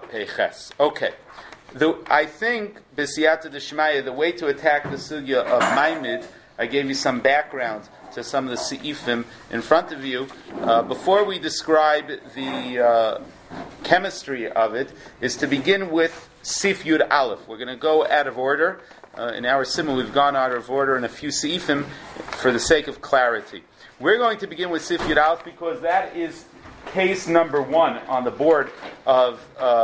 Peches. Okay. I think, B'siyata D'Shmaya, the way to attack the sugya of Maimid, I gave you some background to some of the seifim in front of you. Before we describe the chemistry of it, is to begin with Sif Yud Aleph. We're going to go out of order. In our simon, we've gone out of order in a few seifim for the sake of clarity. We're going to begin with Sif Yud Aleph because that is case number 1 on the board of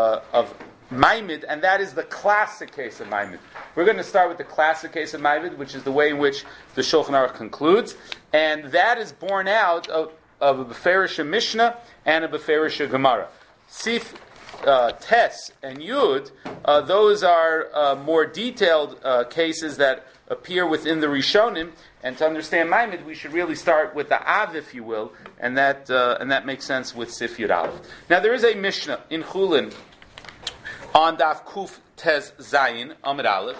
Maimid, and that is the classic case of Maimid. We're going to start with the classic case of Maimid, which is the way in which the Shulchan Aruch concludes, and that is born out of a Beferisha Mishnah and a Beferisha Gemara. Sif, Tes, and Yud, those are more detailed cases that appear within the Rishonim, and to understand Maimid, we should really start with the Av, if you will, and that makes sense with Sif Yud Aleph. Now, there is a Mishnah in Chulin on Daf Kuf Tez Zayin Amud Aleph,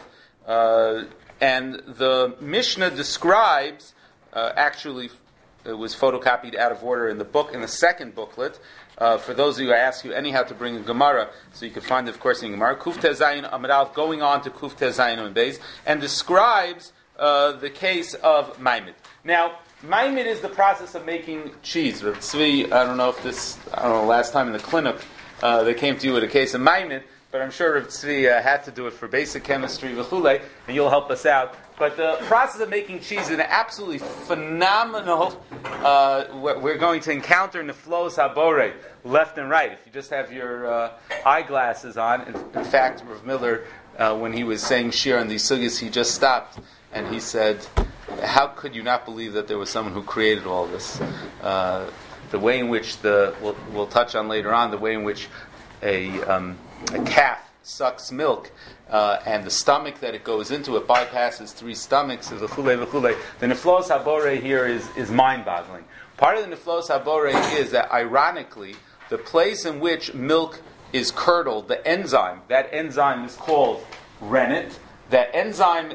and the Mishnah describes, actually, it was photocopied out of order in the book, in the second booklet. For those of you who ask you anyhow to bring a Gemara, so you can find it, of course, in Gemara, Kuf Tez Zayin Amud Aleph, going on to Kuf Tez Zayin Amud Beis, and describes the case of Maimid. Now, Maimid is the process of making cheese. Rav Tzvi, last time in the clinic, they came to you with a case of Maimid, but I'm sure Rav Tzvi had to do it for basic chemistry, v'chulei, and you'll help us out. But the process of making cheese is an absolutely phenomenal, we're going to encounter Neflos Habore, left and right. If you just have your eyeglasses on, in fact, Rav Miller, when he was saying Shir on these sugyas, he just stopped, and he said, how could you not believe that there was someone who created all this? The way in which we'll touch on later on, the way in which a calf sucks milk, and the stomach that it goes into, it bypasses 3 stomachs, the Neflos Habore here is mind-boggling. Part of the Neflos Habore is that, ironically, the place in which milk is curdled, that enzyme is called rennet. That enzyme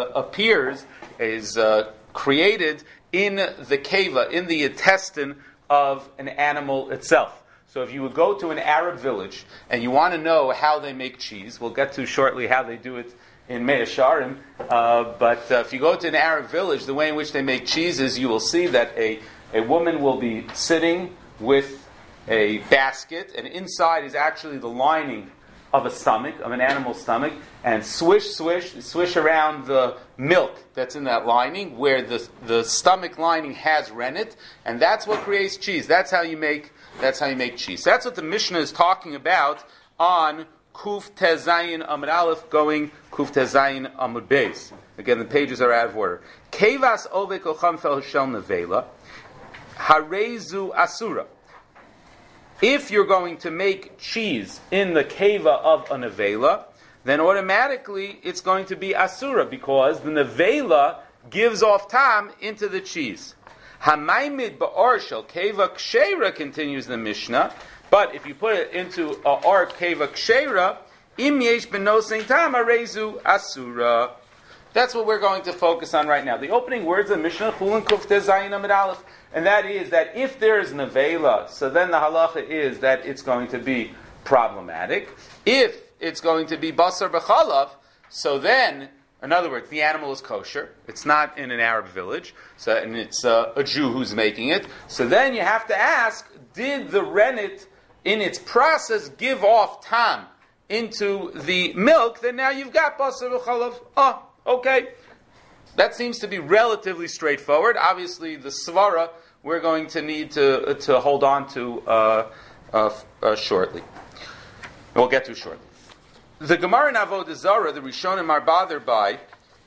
is created in the keva, in the intestine of an animal itself. So if you would go to an Arab village and you want to know how they make cheese, we'll get to shortly how they do it in Mea Sharim, but if you go to an Arab village, the way in which they make cheese is you will see that a woman will be sitting with a basket, and inside is actually the lining of a stomach, of an animal's stomach, and swish around the milk that's in that lining, where the stomach lining has rennet, and that's what creates cheese. That's how you make cheese. That's what the Mishnah is talking about on Kuf Tez Zayin Amud Aleph going Kuf Tez Zayin Amud Beis. Again, the pages are out of order. Kevas ovek ochamfel shel nevela harezu asura. If you're going to make cheese in the keva of a nevela, then automatically it's going to be asura, because the nevela gives off tam into the cheese. Hamaimid ba'or shel keva ksheira, continues the Mishnah, but if you put it into a or keva ksheira, im yesh benosein tam harezu asura. That's what we're going to focus on right now. The opening words of the Mishnah, Chulin Kuf Tez Zayin Amud Aleph, and that is that if there is nevela, so then the halacha is that it's going to be problematic. If it's going to be basar b'chalav, so then, in other words, the animal is kosher. It's not in an Arab village, and it's a Jew who's making it. So then you have to ask, did the rennet in its process give off tam into the milk? Then now you've got basar b'chalav. Okay. That seems to be relatively straightforward. Obviously, the svara we're going to need to hold on to shortly. We'll get to shortly. The Gemara in Avodah Zarah, the Rishonim are bothered by,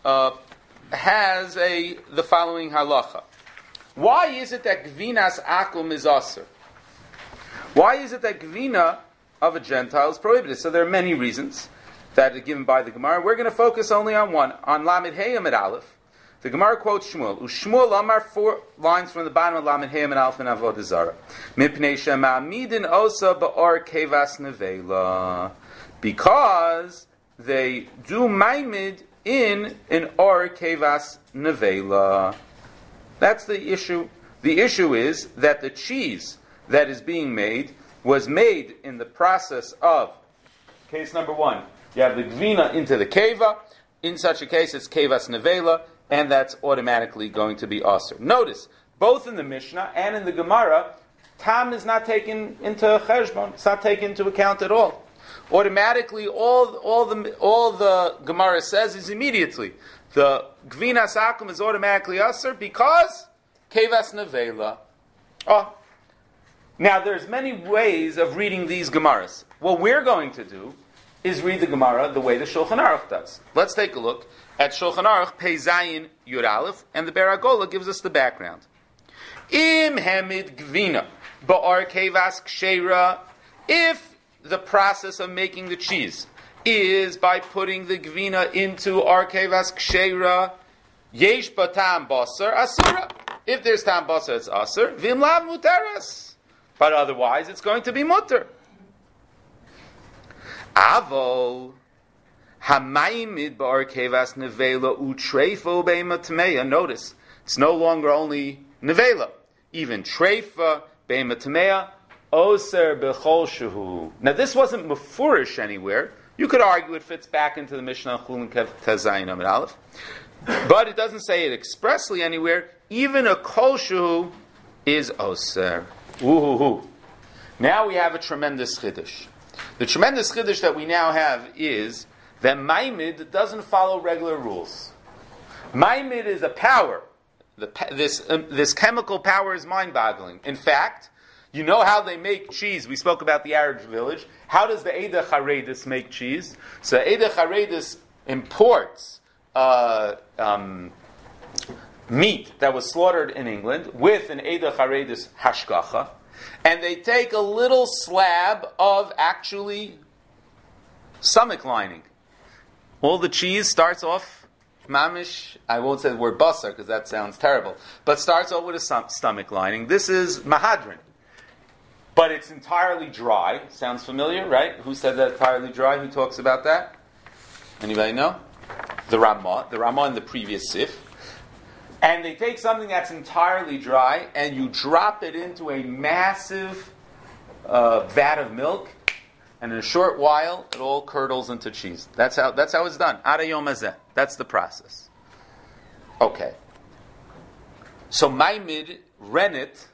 has the following halacha. Why is it that gvinas akum is aser? Why is it that gvina of a Gentile is prohibited? So there are many reasons that are given by the Gemara. We're going to focus only on one, on Lamed Hey Amud Aleph. The Gemara quotes Shmuel. Ushmuel Amar, 4 lines from the bottom of Lamed Hey Amud Aleph in Avodah Zarah. Mipnei shema midin osa ba'or kevas nevela. Because they do maimid in an or kevas nevela. That's the issue. The issue is that the cheese that is being made was made in the process of Case number one, you have the gvina into the keva. In such a case, it's kevas nevela, and that's automatically going to be aser. Notice, both in the Mishnah and in the Gemara, tam is not taken into cheshbon. It's not taken into account at all. Automatically, all the Gemara says is immediately the gvina sakum is automatically aser because kevas nevela. Oh. Now, there's many ways of reading these Gemaras. What we're going to do is read the Gemara the way the Shulchan Aruch does. Let's take a look at Shulchan Aruch, Pei Zayin Yud Aleph, and the Beragola gives us the background. Im hemid gvina ba'ar kevas ksheira. If the process of making the cheese is by putting the gvina into arkevas ksheira, yesh batam basar asura. If there's tam basar, it's asur. Vim lav mutaras. But otherwise, it's going to be mutter. Avol hamayimid bar kevas nevela utreifo beima tmeya. Notice, it's no longer only nevela, even treifa beima tmeya oser bechol shehu. Now, this wasn't mefurish anywhere. You could argue it fits back into the Mishnah Chulin Tezayin Amid Aleph, but it doesn't say it expressly anywhere. Even a kol shehu is oser. Ooh. Now we have a tremendous chiddush. The tremendous chiddush that we now have is that Maimid doesn't follow regular rules. Maimid is a power. This chemical power is mind-boggling. In fact, you know how they make cheese. We spoke about the Arab village. How does the Eida Charedis make cheese? So Eida Charedis imports meat that was slaughtered in England with an Eida Charedis hashgacha, and they take a little slab of actually stomach lining. All the cheese starts off mamish. I won't say the word basar because that sounds terrible, but starts off with a stomach lining. This is mahadrin, but it's entirely dry. Sounds familiar, right? Who said that entirely dry? Who talks about that? Anybody know? The Ramah in the previous sif. And they take something that's entirely dry and you drop it into a massive vat of milk, and in a short while it all curdles into cheese. That's how it's done. Ada yom hazeh. That's the process. Okay. So Maimid Renit,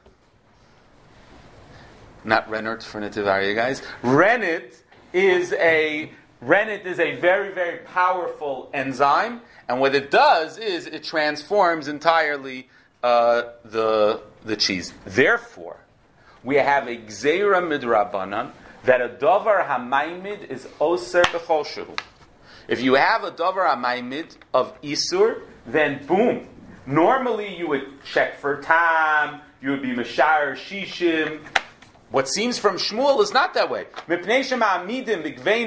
not Renert for Netivaria guys. Renit is a very, very powerful enzyme. And what it does is it transforms entirely the cheese. Therefore, we have a gzeira midrabanan that a davar hamaymid is oser b'chol shehu. If you have a davar hamaymid of isur, then boom. Normally you would check for tam, you would be mashar shishim. What seems from Shmuel is not that way. Mipnei shema'amidim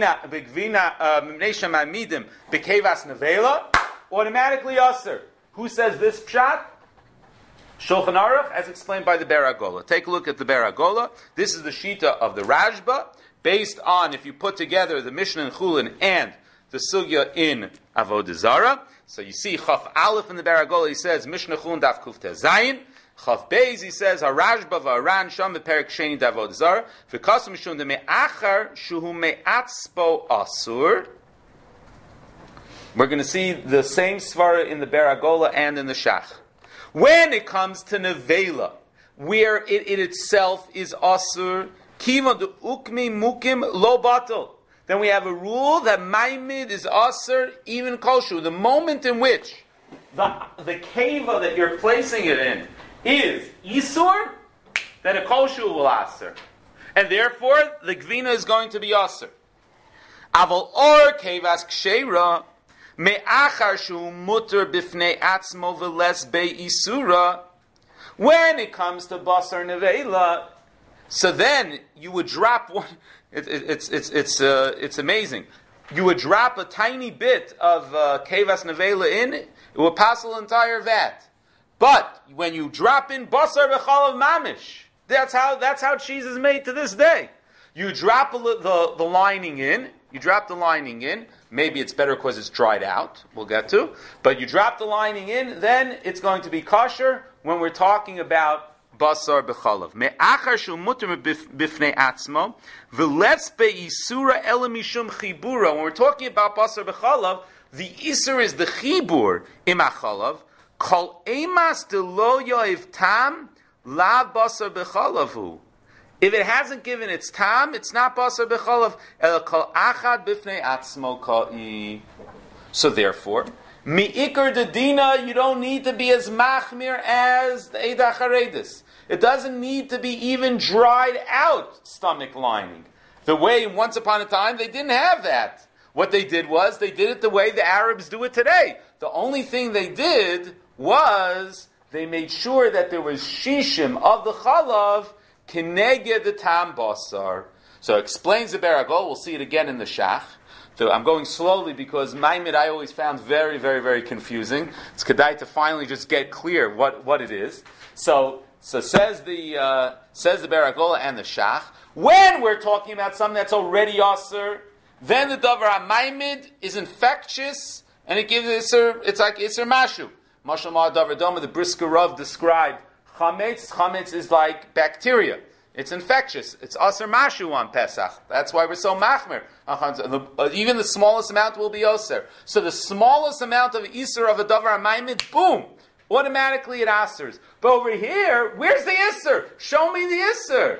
b'kevas nevela. Automatically aser. Who says this pshat? Shulchan Aruch, as explained by the Beragola. Take a look at the Beragola. This is the shita of the Rashba, based on if you put together the Mishnah in Chulin and the Sugya in Avodah Zarah. So you see Chaf Aleph in the Beragola. He says Mishnah Chulin daf kufte zayin. Chaf Beis he says Harashba v'Aran sham beperik sheni d'Avodah Zarah v'kasum mishum de me'achar shuhu me'atzpo asur. We're going to see the same svara in the Beragola and in the Shach. When it comes to nevela, where it itself is asur, kiva de ukmi mukim lo batal, then we have a rule that maimid is asur even koshu. The moment in which the keva that you're placing it in is isur, then a koshu will asur, and therefore the gvina is going to be asur. Aval or kevas ksheira. Me'achar shu mutter bifnei atzmo v'les be'isura. When it comes to basar nevela, so then you would drop one. It's amazing. You would drop a tiny bit of kevas nevela in, it would pass the entire vat. But when you drop in basar v'chalav mamish, that's how cheese is made to this day. You drop the lining in. You drop the lining in. Maybe it's better because it's dried out. We'll get to. But you drop the lining in, then it's going to be kosher when we're talking about basar b'chalav. Me'achar shel muter b'fnei atzmo, v'letz be'isura ela mishum chibura. When we're talking about basar b'chalav, the isur is the chibur im achalav. Kol emas de lo yoiv tam, la basar b'chalavu. If it hasn't given its tam, it's not basar b'chalav. El kol achad b'fnei atzmo ka'i. So therefore, mi'ikar dedina, you don't need to be as machmir as the Eidah Charedis. It doesn't need to be even dried out stomach lining. The way once upon a time they didn't have that. What they did was, they did it the way the Arabs do it today. The only thing they did was, they made sure that there was shishim of the chalav kineged the tam basar. So it explains the Beragol, we'll see it again in the Shach. So I'm going slowly because Maimid I always found very, very, very confusing. It's kedai to finally just get clear what it is. So says the Beragola and the Shach. When we're talking about something that's already aser, then the davar ha'maimid is infectious and it gives iser. It's like iser mashu. Mashal ma davar doma. The Brisker Rav described chametz. Chametz is like bacteria. It's infectious. It's aser mashu on Pesach. That's why we're so machmer. Even the smallest amount will be aser. So the smallest amount of iser of a davar ha'maimid, boom, automatically it asers. But over here, where's the iser? Show me the iser.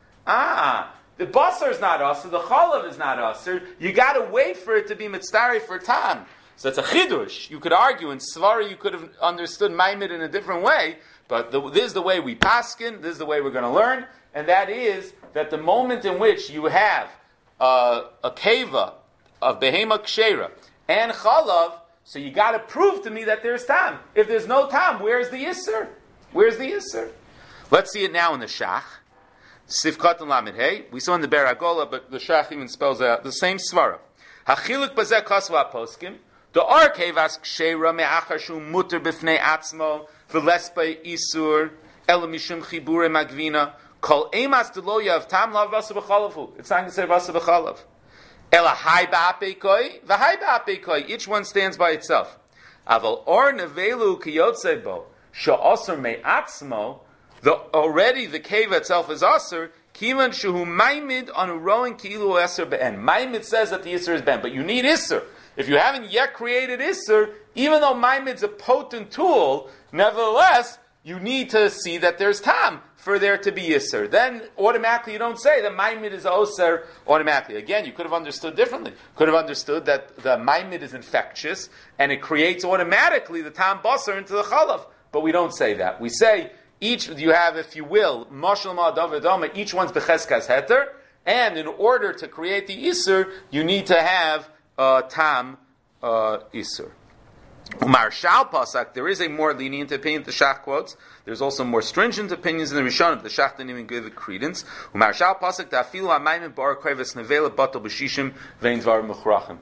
The basar is not aser, the chalav is not aser. You got to wait for it to be mitzari for tam. So it's a chidush. You could argue in Svari, you could have understood Maimid in a different way, but this is the way we paskin, this is the way we're going to learn, and that is that the moment in which you have a keva of behema kshera and chalav, so you got to prove to me that there's tam. If there's no tam, where's the iser? Where's the iser? Let's see it now in the Shach. Sifkat and Lamed Hey. We saw in the Beragola, but the Shach even spells out the same svara. Hachiluk bazeh kasva poskim. The arkevas kshera me'achar shu muter b'fnei atzmo v'lespe isur ela mishum chibure magvina kol emas delo yav tam lav vasa b'chalavu. It's not going to say vasa b'chalav. Ela hai ba'apekoi v'hai ba'apekoi. Each one stands by itself. Aval or nevelu kiyotze bo she'osur me'atzmo. Already the cave itself is aser. Kivan shehu maimid on rowing kilu eser be'en. Maimid says that the iser is ben, but you need iser. If you haven't yet created iser, even though maimid's a potent tool, nevertheless you need to see that there's tam for there to be iser. Then automatically you don't say that maimid is oser automatically. Again, you could have understood differently. Could have understood that the maimid is infectious and it creates automatically the tam basar into the chalav. But we don't say that. We say each you have, if you will, mashal ma davar, each one's becheskas heter, and in order to create the iser, you need to have tam iser. Umarshal pasak, there is a more lenient opinion. The Shach quotes. There's also more stringent opinions in the Rishonim. The Shach didn't even give it credence. Umarshal pasak dafilu ha'mayim bar kreves nevela batal b'shishim vein dvar muchrachim.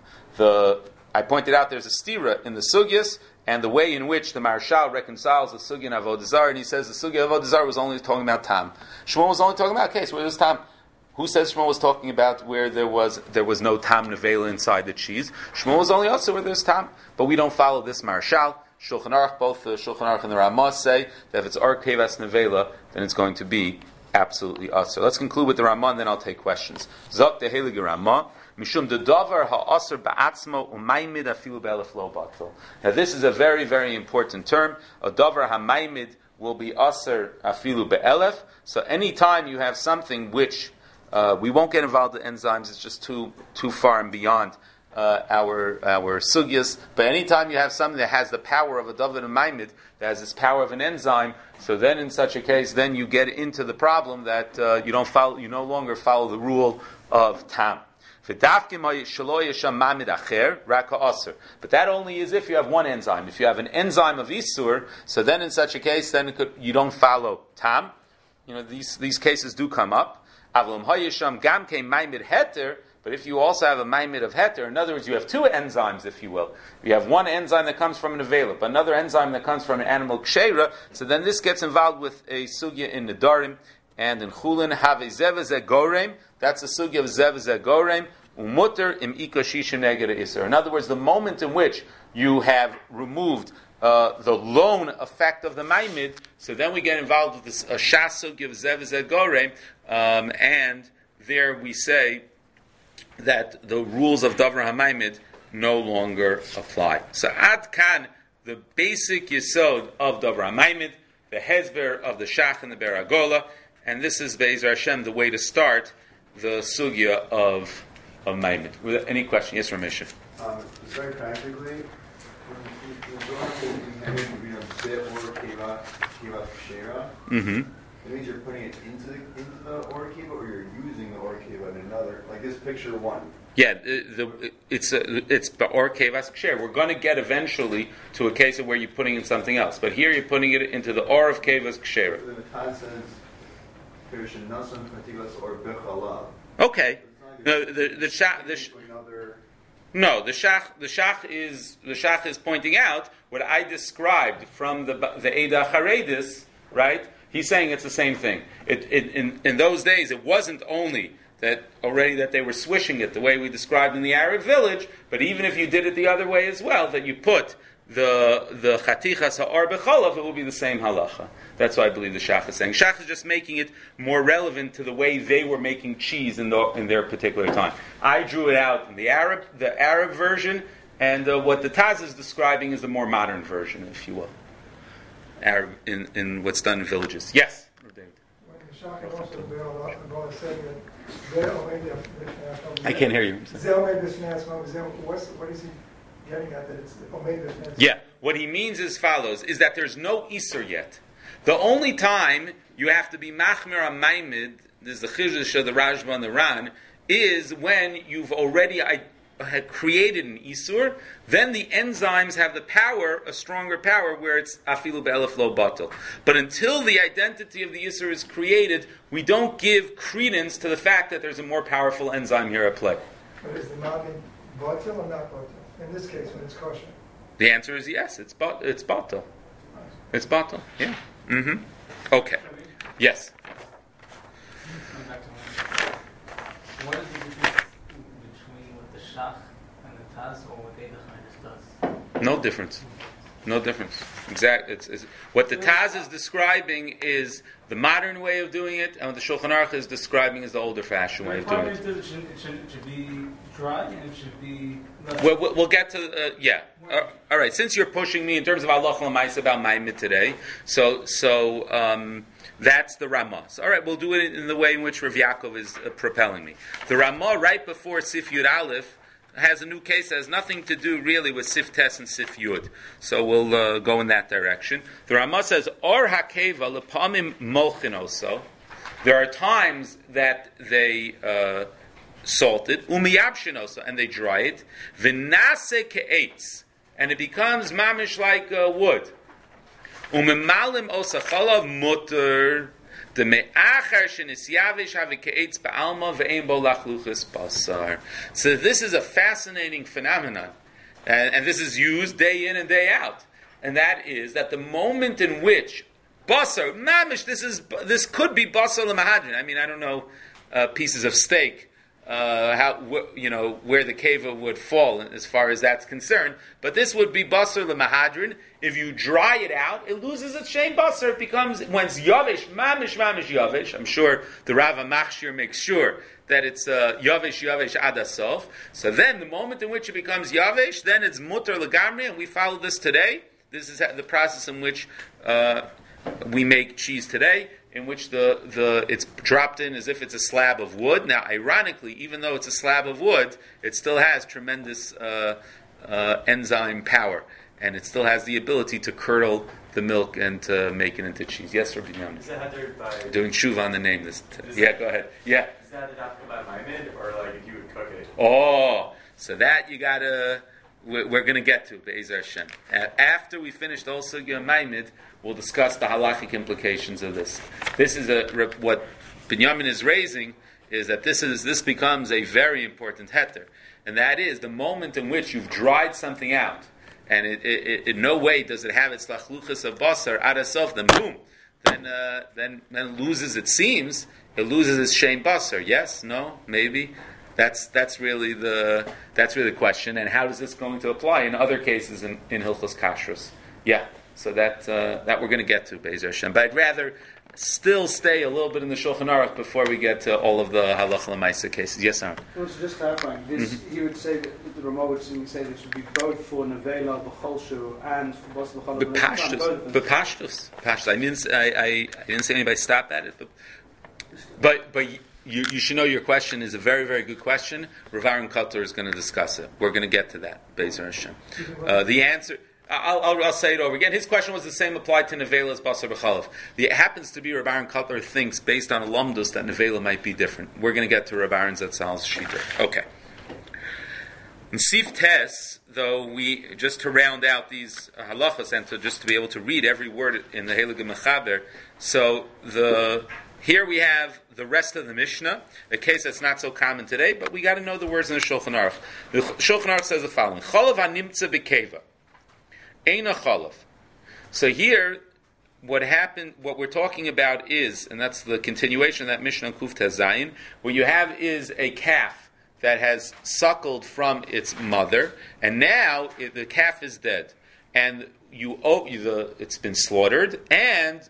I pointed out there's a stira in the sugyas, and the way in which the Marshal reconciles the Sugya and Avodah Zarah, and he says the Sugya of Avodah Zarah was only talking about Tam. Shmuel was only talking about a case where there's Tam. Who says Shmuel was talking about where there was no Tam Nevela inside the cheese? Shmuel was only also where there's Tam. But we don't follow this Marshal. Shulchan Aruch, both the Shulchan Aruch and the Ramah say that if it's Ar Kevas Nevela, then it's going to be absolutely us. So let's conclude with the Ramah, and then I'll take questions. Zok the Heilige Ramah. Mishum de davar ha'aser ba'atzmo u'maymid afilu be'elef lo batel. Now this is a very, very important term. A davar ha'maymid will be aser afilu be'elef. So any time you have something which we won't get involved in enzymes, it's just too far and beyond our sugyas. But anytime you have something that has the power of a davar ha'maymid, that has this power of an enzyme, so then in such a case, then you get into the problem that you no longer follow the rule of tam. But that only is if you have one enzyme. If you have an enzyme of Isur, so then in such a case, then you don't follow Tam. These cases do come up. But if you also have a Maimid of Heter, in other words, you have two enzymes, if you will. You have one enzyme that comes from an Avela, but another enzyme that comes from an animal Kshera, so then this gets involved with a Sugya in Nedarim, and in Chulin, have a Zevazeh Gorem, that's a Sugya of Zevazeh Gorem, Umutter im ika shisha neged iser. In other words, the moment in which you have removed the lone effect of the Maimid, so then we get involved with this Shasu give Zev Zed Gore, and there we say that the rules of Davar HaMaimid no longer apply. So Ad Kan, the basic Yesod of Davar HaMaimid, the Hezber of the Shach and the Beragola, and this is Be'ezer Hashem the way to start the Sugya of Maimid. Any question? Yes, Ramesh? It's very practically, when it means you're putting it into the Or Kiva, or you're using the Or Kiva in another, like this picture one. Yeah, it's Ba'or Kevas Ksher. We're going to get eventually to a case of where you're putting in something else. But here you're putting it into the Or of Kevas Ksher. The Taz says, Pirshin Nasan Fatiglas or Bechalav. Okay. No, the Shach is pointing out what I described from the Eidah Haredis, right? He's saying it's the same thing. In those days, it wasn't only that they were swishing it the way we described in the Arab village, but even if you did it the other way as well, that you put the chatichas ha'or bechalav, it will be the same halacha. That's what I believe the Shach is saying. Shach is just making it more relevant to the way they were making cheese in their particular time. I drew it out in the Arab version, and what the Taz is describing is the more modern version, if you will. Arab in what's done in villages. Yes. I can't hear you. What is he getting at? That it's yeah. What he means is follows: is that there's no Isur yet. The only time you have to be machmir on Maimid, this is the Chiddush of the Rajba and the Ran, is when you've already had created an Isur, then the enzymes have the power, a stronger power, where it's afilu be'elef lo batel. But until the identity of the Isur is created, we don't give credence to the fact that there's a more powerful enzyme here at play. But is the Mabin batel or not batel? In this case, when it's kosher? The answer is yes, it's batel. It's batel, yeah. Mm-hmm. Okay. Yes? What is the difference between what the Shach and the Taz or what Eidah Haredis does? No difference. No difference. Exactly. It's what the Taz is describing is the modern way of doing it, and what the Shulchan Aruch is describing is the older fashioned way of doing it. It should be dry and it should be... We'll get to... yeah. All right. Since you're pushing me in terms of Allah L'Mais about Maimid today, so that's the Ramah. So, all right, we'll do it in the way in which Rav Yaakov is propelling me. The Ramah, right before Sif Yud Aleph, has a new case that has nothing to do really with Sif Tes and Sif Yud. So we'll go in that direction. The Ramah says, Or Hakeva Lepamim Molchinoso. There are times that they salt it, Umiyabshinoso, and they dry it, Vinase Ke'etz, and it becomes mamish like wood. Umemalim Osachalav Mutter. So this is a fascinating phenomenon, and this is used day in and day out, and that is that the moment in which basar mamish, this could be basar l'mahadrin. I mean, I don't know pieces of steak. Where the keva would fall as far as that's concerned, but this would be basar l'mahadrin. If you dry it out, it loses its shein basar. It becomes, when it's yavish, mamish yavish. I'm sure the Rav Machshir makes sure that it's yavish adasof. So then, the moment in which it becomes yavish, then it's mutar legamri, and we follow this today. This is the process in which we make cheese today, in which it's dropped in as if it's a slab of wood. Now, ironically, even though it's a slab of wood, it still has tremendous enzyme power, and it still has the ability to curdle the milk and to make it into cheese. Yes, Rabbi Yonah? Is that headed by... Doing shuva on the name. Go ahead. Yeah. Is that adopted by Maimid, or like if you would cook it? Oh, so that you gotta... We're going to get to Be'ezer Hashem. After we finish the whole sugya of Maimid, we'll discuss the halachic implications of this. This is what Binyamin is raising, is that this becomes a very important heter, and that is the moment in which you've dried something out, and it in no way does it have its lachluchas of basar adasof, then boom, then it loses its seams, it loses its shein basar. Yes, no, maybe. That's really the question. And how is this going to apply in other cases in Hilchos Kashrus? Yeah, so that we're going to get to Be'ezer Hashem. But I'd rather still stay a little bit in the Shulchan Aruch before we get to all of the halacha l'maisa cases. Yes, Aaron? Well, so just clarifying, this he would say that the Ramah would say this would be both for nevela b'cholshu and for bas b'chalav. B'pashtus. I didn't say anybody stop at it, but you should know your question is a very, very good question. Rav Aaron Kotler is going to discuss it. We're going to get to that. Be'ezer Hashem. The answer. I'll say it over again. His question was the same applied to Nevela as Basar B'chalav. It happens to be Rav Aaron Kotler thinks, based on a Lamdus, that Nevela might be different. We're going to get to Rav Aaron Zatzal's Shita. Okay. In Sif Tes, though, we just to round out these halachas and to be able to read every word in the Heilige Mechaber. So here we have the rest of the Mishnah, a case that's not so common today, but we got to know the words in the Shulchan Aruch. The Shulchan Aruch says the following: Cholav hanimtza b'keva. Eina chalav. So here, what we're talking about is, and that's the continuation of that Mishnah Kuf Tez Zayin, what you have is a calf that has suckled from its mother, and now the calf is dead, and it's been slaughtered, and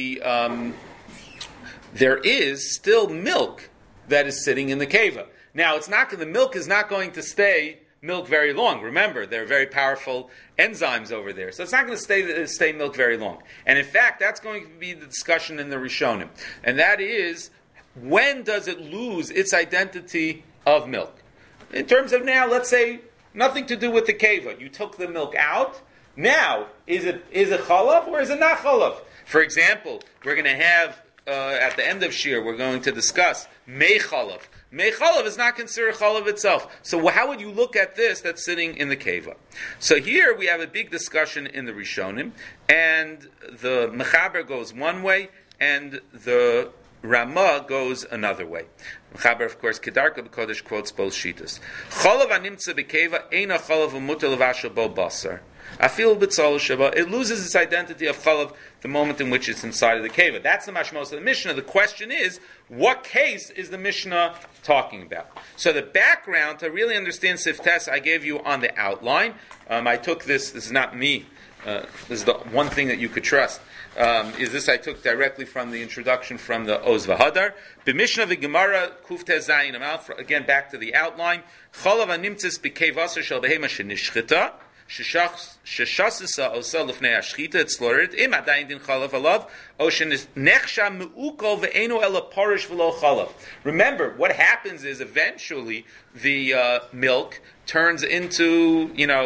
there is still milk that is sitting in the keva. Now, the milk is not going to stay milk very long. Remember, there are very powerful enzymes over there. So it's not going to stay milk very long. And in fact, that's going to be the discussion in the Rishonim. And that is, when does it lose its identity of milk? In terms of now, let's say, nothing to do with the keva. You took the milk out. Now, is it chalav or is it not chalav? For example, we're going to have, at the end of Shir, we're going to discuss mei chalav. Mei chalav is not considered chalav itself. So how would you look at this that's sitting in the keva? So here we have a big discussion in the Rishonim, and the Mechaber goes one way, and the Ramah goes another way. Mechaber, of course, Kedarka B'Kodesh quotes both shitas. Chalav animtza b'keva eina chalav u'mutar levashel bo basar. Afil b'tzal sheba. It loses its identity of chalav the moment in which it's inside of the keva. That's the mashmos of the Mishnah. The question is, what case is the Mishnah talking about? So the background, to really understand Siftes, I gave you on the outline. I took this is not me. This is the one thing that you could trust. I took directly from the introduction from the Oz V'Hadar. B'Mishnah v'Gemara Kufteh Zayin Amal. Again, back to the outline. Chalav animtzis b'kei vaser shel behema shenishchita. Sheshasisa osel lefnei ashchita, it's slaughtered. Im adayin din chalav alav, o shenechsha meukol ve'enu ela parish v'lo chalav. Remember, what happens is eventually the milk turns into,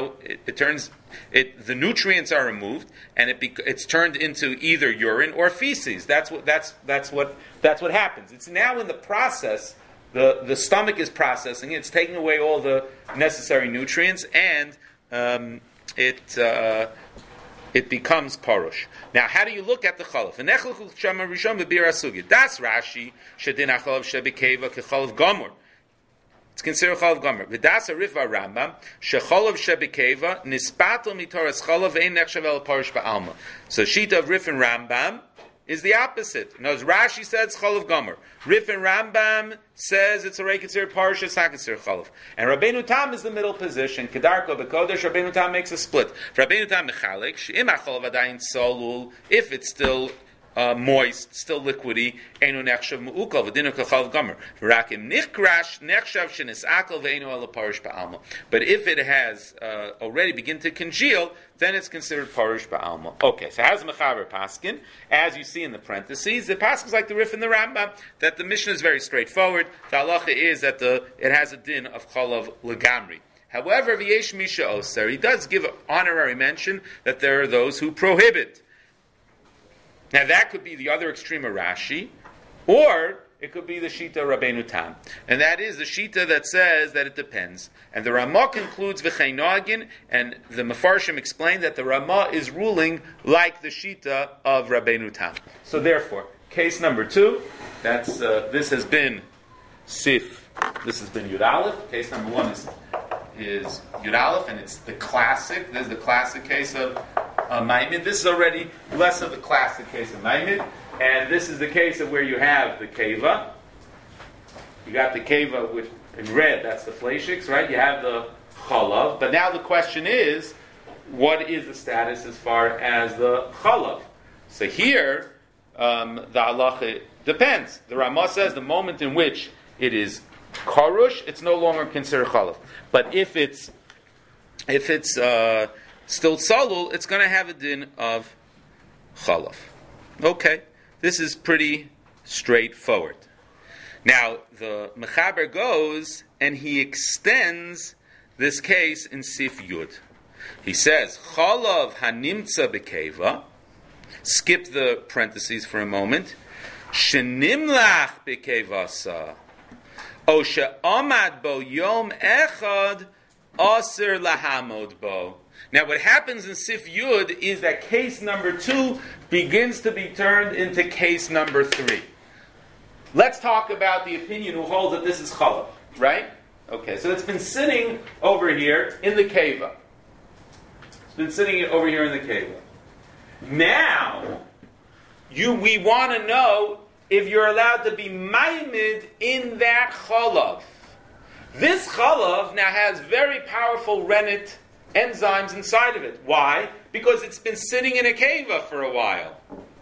the nutrients are removed, and it's turned into either urine or feces. That's what happens. It's now in the process. The stomach is processing. It's taking away all the necessary nutrients, and it becomes parush. Now, how do you look at the chalav? Das Rashi shedin achalav shebekeva kechalav gamur. It's considered chalav gamur. V'das arifa Rambam shechalav shebekeva nispatel mitoras chalav ein nechshav el parush ba'alma. So shita of Rif and Rambam is the opposite. Now, as Rashi says, chalav gamur. Rif and Rambam says it's already considered parsha, it's not considered chalav. And Rabbeinu Tam is the middle position. Kedarko b'kodesh, Rabbeinu Tam makes a split. For Rabbeinu Tam mechalik, she'im ha'chalav adayin solul, if it's still moist, still liquidy, einu nechshav mu'ukal, v'dinu k'chalav gamer. V'rakim nichkrash, nechshav shenis'akal, v'einu ela parish ba'alma. But if it has already begun to congeal, then it's considered parish ba'alma. Okay, so how's Mechaber Paskin? As you see in the parentheses, the Paskin is like the Rif and the Rambam, that the Mishnah is very straightforward. The halacha is that it has a din of chalav legamri. However, v'yesh misha oser, he does give honorary mention that there are those who prohibit. Now that could be the other extreme of Rashi, or it could be the Shita Rabbeinu Tam. And that is the Shita that says that it depends. And the Ramah concludes V'chein noagin, and the Mefarshim explain that the Ramah is ruling like the Shita of Rabbeinu Tam. So therefore, case number 2, this has been Sif, this has been Yud Aleph. Case number 1 is Yud Aleph, and it's the classic. This is the classic case of Maimid. This is already less of the classic case of Maimid, and this is the case of where you have the keva. You got the keva with in red. That's the fleishiks, right? You have the chalav. But now the question is, what is the status as far as the chalav? So here, the halacha depends. The Ramah says the moment in which it is karush, it's no longer considered chalav. But if it's still salul, it's going to have a din of chalav. Okay, this is pretty straightforward. Now the Mechaber goes and he extends this case in Sif Yud. He says chalav hanimtza bekeva. Skip the parentheses for a moment. Shenimlach bekevasa. O she'amad bo yom echad aser lahamod bo. Now what happens in Sif Yud is that case number 2 begins to be turned into case number 3. Let's talk about the opinion who holds that this is chalav, right? Okay, so it's been sitting over here in the keva. It's been sitting over here in the keva. Now, we want to know if you're allowed to be maimed in that chalav. This chalav now has very powerful rennet enzymes inside of it. Why? Because it's been sitting in a keva for a while.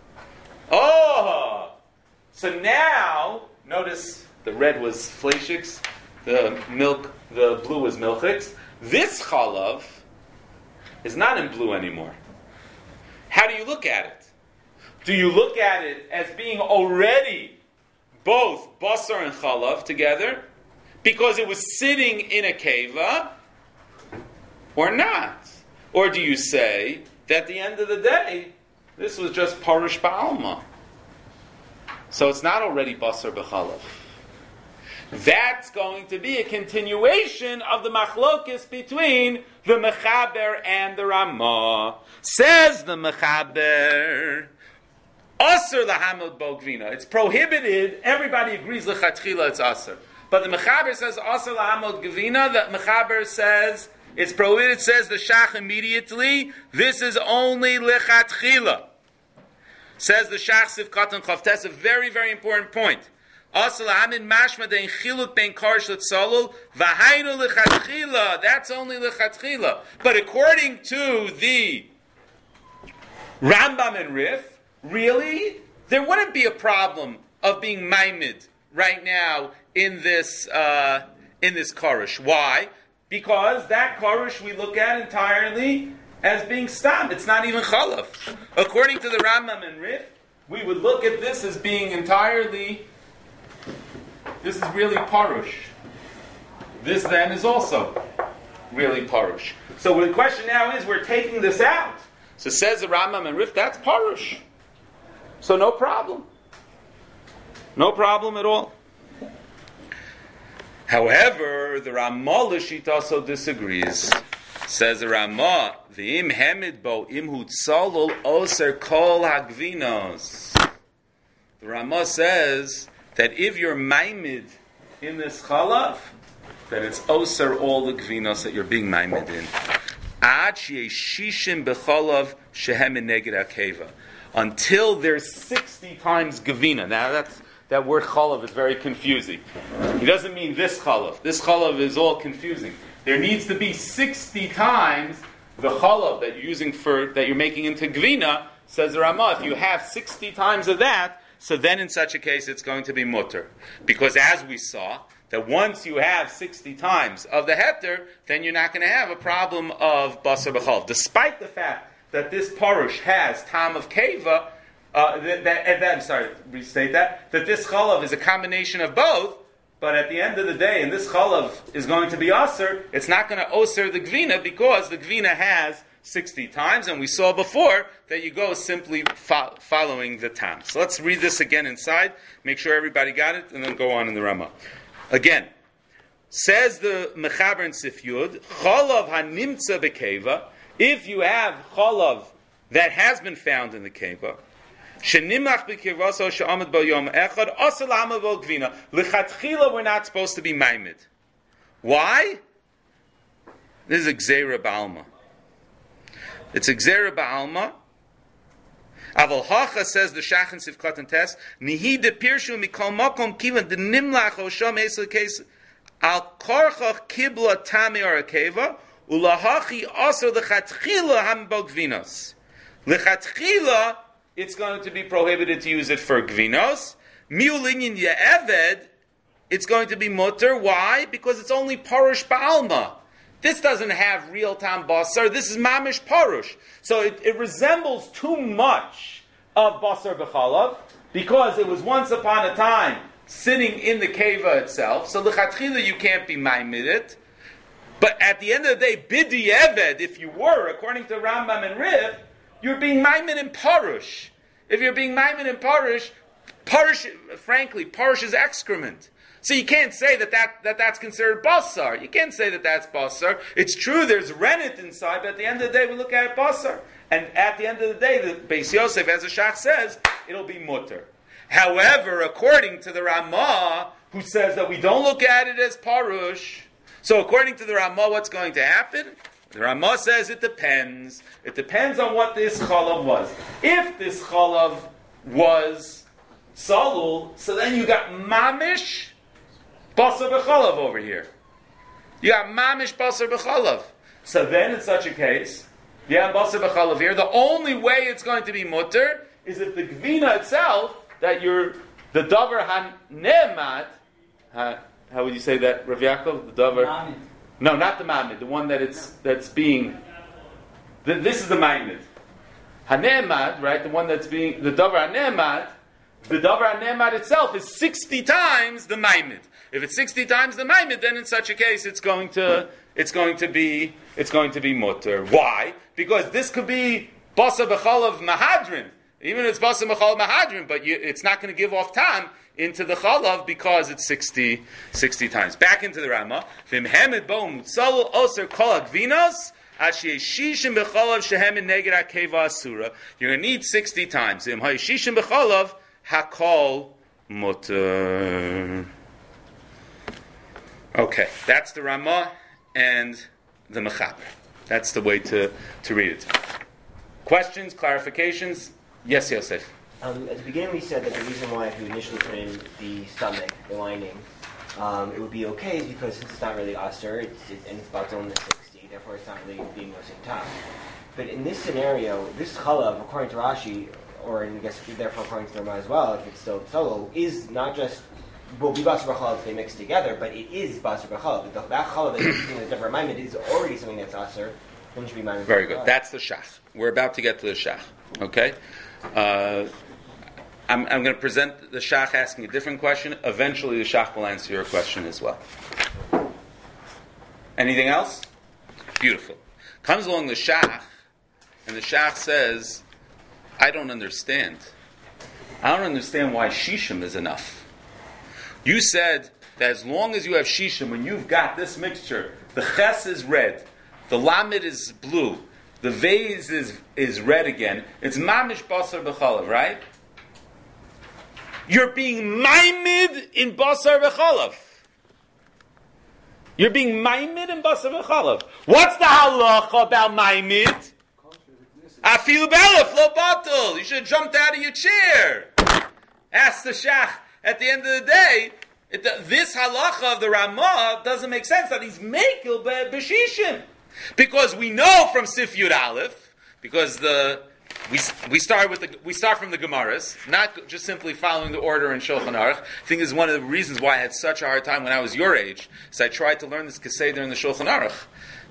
Oh! So now, notice the red was fleischiks, the blue was milchiks. This chalav is not in blue anymore. How do you look at it? Do you look at it as being already both basar and chalav together because it was sitting in a keva, or not? Or do you say that at the end of the day, this was just parush ba'alma? So it's not already basar b'chalav. That's going to be a continuation of the machlokes between the Mechaber and the Ramah. Says the Mechaber, Aser lahamod bo gvina. It's prohibited. Everybody agrees lechatchila it's aser. But the Mechaber says Aser lahamod gvina. The Mechaber says it's prohibited. It says the Shach immediately. This is only lechatchila. Says the Shach Sivkat and Chavtes. A very, very important point. That's only lechatchila. But according to the Rambam and Rif, really, there wouldn't be a problem of being maimed right now in this karush. Why? Because that karush we look at entirely as being stam. It's not even chalav. According to the Rambam and Rif, we would look at this as being entirely. This is really parush. This then is also really parush. So the question now is, we're taking this out. So says the Rambam and Rif, that's parush. So no problem. No problem at all. However, the Ramah Lishit also disagrees. Says the Ramah, V'im hemid bo imhu tzalul oser kol hagvinos. The Ramah says that if you're maimed in this chalav, then it's oser all the gvinos that you're being maimed in. Ad shishim bechalav shehem neged akeva. Until there's 60 times gvina. Now that word chalav is very confusing. He doesn't mean this chalav. This chalav is all confusing. There needs to be 60 times the chalav that you're making into gvina. Says the Ramah, if you have 60 times of that, so then in such a case it's going to be mutter. Because as we saw, that once you have 60 times of the heter, then you're not going to have a problem of basar b'chalav. Despite the fact that this parush has tam of keva, restate that this chalav is a combination of both, but at the end of the day, and this chalav is going to be aser, it's not going to oser the gvina because the gvina has 60 times, and we saw before that you go simply following the tam. So let's read this again inside, make sure everybody got it, and then go on in the Ramah. Again, says the Mechaber in Sif Yud, chalav hanimtza bekeva, if you have chalav that has been found in the keva, shenimach bekevaso she'amad bo yom echad, asel ha'amad bo gvina, lechatchila we're not supposed to be maimed. Why? This is Gzeira Ba'alma. It's a Gzeira Ba'alma. Aval Hacha says the Shach and Sivkat and Tes, Nihi de Pirshu mikol makom kivan de nimlach o sham esel case al korchach kibla tami or akeva Ulahachi also lechatchila hambog gvinos. Lechatchila, it's going to be prohibited to use it for gvinos. Miulinyin ye'eved, it's going to be mutter. Why? Because it's only parush ba'alma. This doesn't have real tam basar. This is mamish parush. So it resembles too much of basar b'chalav because it was once upon a time sitting in the keva itself. So lechatchila you can't be maimed it. But at the end of the day, bidi eved, if you were, according to Rambam and Riv, you're being maimed in parush. If you're being maimed in parush, frankly, parush is excrement. So you can't say that's considered basar. You can't say that that's basar. It's true there's rennet inside, but at the end of the day we look at basar. And at the end of the day, the Beis Yosef, as the Shach says, it'll be mutter. However, according to the Ramah, who says that we don't look at it as parush, so according to the Ramah, what's going to happen? The Ramah says it depends. It depends on what this chalav was. If this chalav was salul, so then you got mamish basar b'chalav over here. You got mamish basar b'chalav. So then, in such a case, you have basar b'chalav here. The only way it's going to be mutter is if the gvina itself, that you're the davar hanemad. How would you say that, Rav Yaakov? The davar. Mamid. No, not the mamid. The one that's being. This is the mamid. Hanemad, right? The one that's being the davar hanemad. The davar hanemad itself is 60 times the mamid. If it's 60 times the maimed, then in such a case it's going to be mutter. Why? Because this could be basa b'chalav mahadrin. Even if it's basa b'chalav mahadrin, but it's not going to give off tam into the chalav because it's 60 times. Back into the Ramah. V'imhemed bo mutzalu oser kol hagvinos ashe shishim b'chalav shehemed neged hakeva asura. You're going to need 60 times. Im hayishishim b'chalav hakol mutter. Okay, that's the Ramah and the Mechaber. That's the way to read it. Questions, clarifications? Yes, Yosef. At the beginning we said that the reason why if you initially put in the stomach, the lining, it would be okay is because since it's not really aser, and it's about only 60, therefore it's not really being mosing top. But in this scenario, this chalav, according to Rashi, or I guess therefore according to the Ramah as well, if it's still solo, is not just will be basar b'chalav if they mix together, but it is basar b'chalav. That chalav that is using the different maimed is already something that's aser. Then should be maimed. Very good. That's the shach. We're about to get to the shach. Okay. I'm going to present the shach asking a different question. Eventually, the shach will answer your question as well. Anything else? Beautiful. Comes along the shach, and the shach says, "I don't understand. I don't understand why shishim is enough." You said that as long as you have shishim, when you've got this mixture, the ches is red, the lamed is blue, the vase is red again, it's mamish basar b'chalav, right? You're being maimed in basar b'chalav. You're being maimed in basar b'chalav. What's the halacha about maimed? Afilu b'elef lo batul. You should have jumped out of your chair. Ask the shach. At the end of the day, this halacha of the Ramah doesn't make sense that he's mekil b'shishim. Because we know from Sif Yud Aleph, because we start from the Gemaras, not just simply following the order in Shulchan Aruch. I think this is one of the reasons why I had such a hard time when I was your age, is I tried to learn this Keseder in the Shulchan Aruch.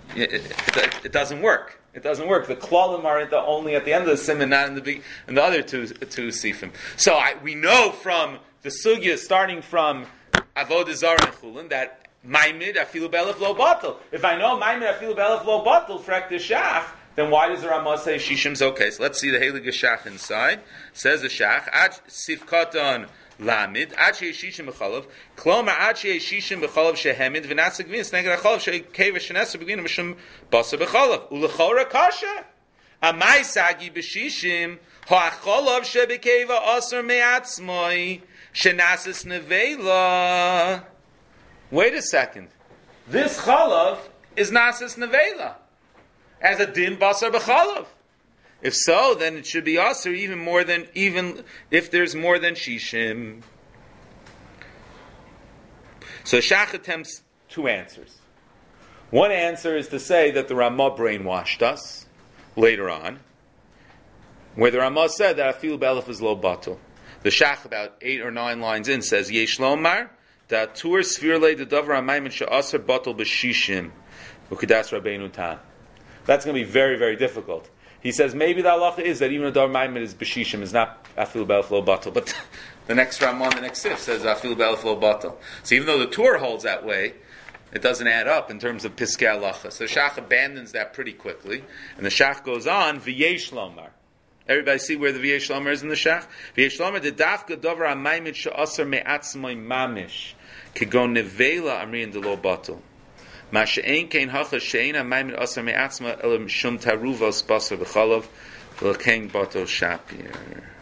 It doesn't work. It doesn't work. The klalim are only at the end of the siman, not in the other two sifim. So we know from the sugya starting from Avodah Zarah and Chulin that Maimid afilu be'elef lo batel. If I know Maimid afilu be'elef lo batel frek the shach, then why does the Ramah say shishim's okay? So let's see the Heilige Shach inside. Says the Shach, ad sifkaton lamid, ad shei shishim b'chalav, kloma ad shei shishim b'chalav shehemid, v'nasig v'nis neged ha'chalav shei keva shenesu b'gvina mishum basa b'chalav. U'lechora kasha, amai sagi b'shishim, ha'achalav shebekeva aser me'atzmoi, shenasis nevela. Wait a second. This chalav is nasis nevela, as a din basar b'chalav. If so, then it should be aser even if there's more than shishim. So Shach attempts two answers. One answer is to say that the Ramah brainwashed us later on, where the Ramah said that Afilu Be'elef is lo batul. The Shach, about 8 or 9 lines in, says, Yesh lomar, that tur svirle de davar amayim she'aser batul b'shishim, u'kedas Rabbeinu Tam. That's going to be very, very difficult. He says maybe the halacha is that even a davar amayim is b'shishim, is not Afilu Be'elef lo batul. But the next Ramah, the next sif, says Afilu Be'elef lo batul. So even though the Tur holds that way, it doesn't add up in terms of Piskei Halacha. So the Shach abandons that pretty quickly, and the Shach goes on, V'yesh lomar. Everybody see where the V'yesh lomar is in the Shach? V'yesh lomar, the dafka davar amayim she'aser me'atzmai mamish, kegon nevela amrin de lo batul. Ma she'ein kein hacha she'ein amayim aser me'atzma elam shum taruvos basar v'chalav v'lekein batul shapir.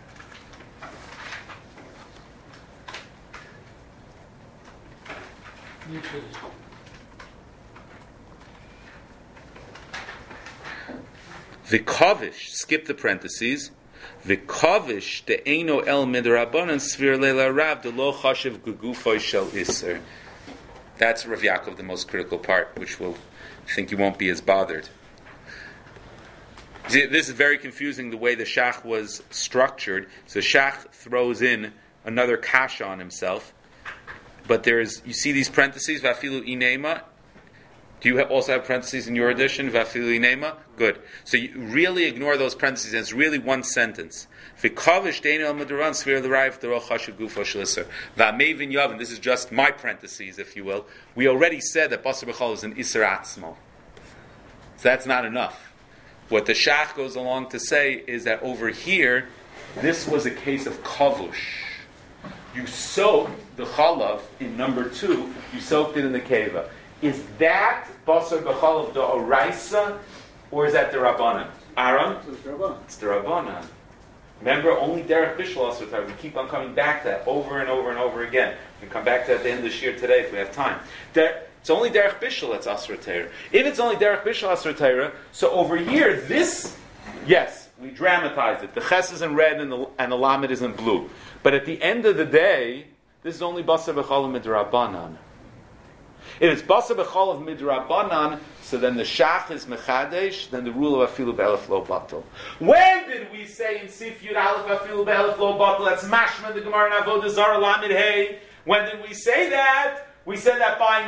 V'kavish, skip the parentheses. V'kavish de'eino el midrabanan svir leila rav de lo chashiv gugufoy shel iser. That's Rav Yaakov, the most critical part, which will think you won't be as bothered. See, this is very confusing the way the Shach was structured. So Shach throws in another kasha on himself, but you see these parentheses, vafilu inema. Do you also have parentheses in your edition? Vafilu inema? Good. So you really ignore those parentheses, and it's really one sentence. V'kavish de'eino el midrabanan svir leila rav de lo chashiv gugufoy shel iser. V'amevin yavin. This is just my parentheses, if you will. We already said that basar b'chol is an iser atzmo. So that's not enough. What the Shach goes along to say is that over here, this was a case of kavush. You soaked the chalav in number 2, you soaked it in the keva. Is that basar b'chalav the oraisa, or is that the rabbanan? Aaron? It's the rabbanan. Remember, only derech bishul asur. We keep on coming back to that over and over and over again. We can come back to that at the end of this year today if we have time. It's only derech bishul that's asur Torah. If it's only derech bishul asur Torah, so over here, this, yes, we dramatize it. The ches is in red and the lamed is in blue. But at the end of the day, this is only basar b'chalav midrabanan. If it's basar b'chalav midrabanan, so then the Shach is mechadesh, then the rule of Afilu Be'elef lo batul. When did we say in Sif Yud Aleph Afilu Be'elef lo batul? That's mashma the Gemara in Avodah Zarah Lamed Hey. When did we say that? We said that by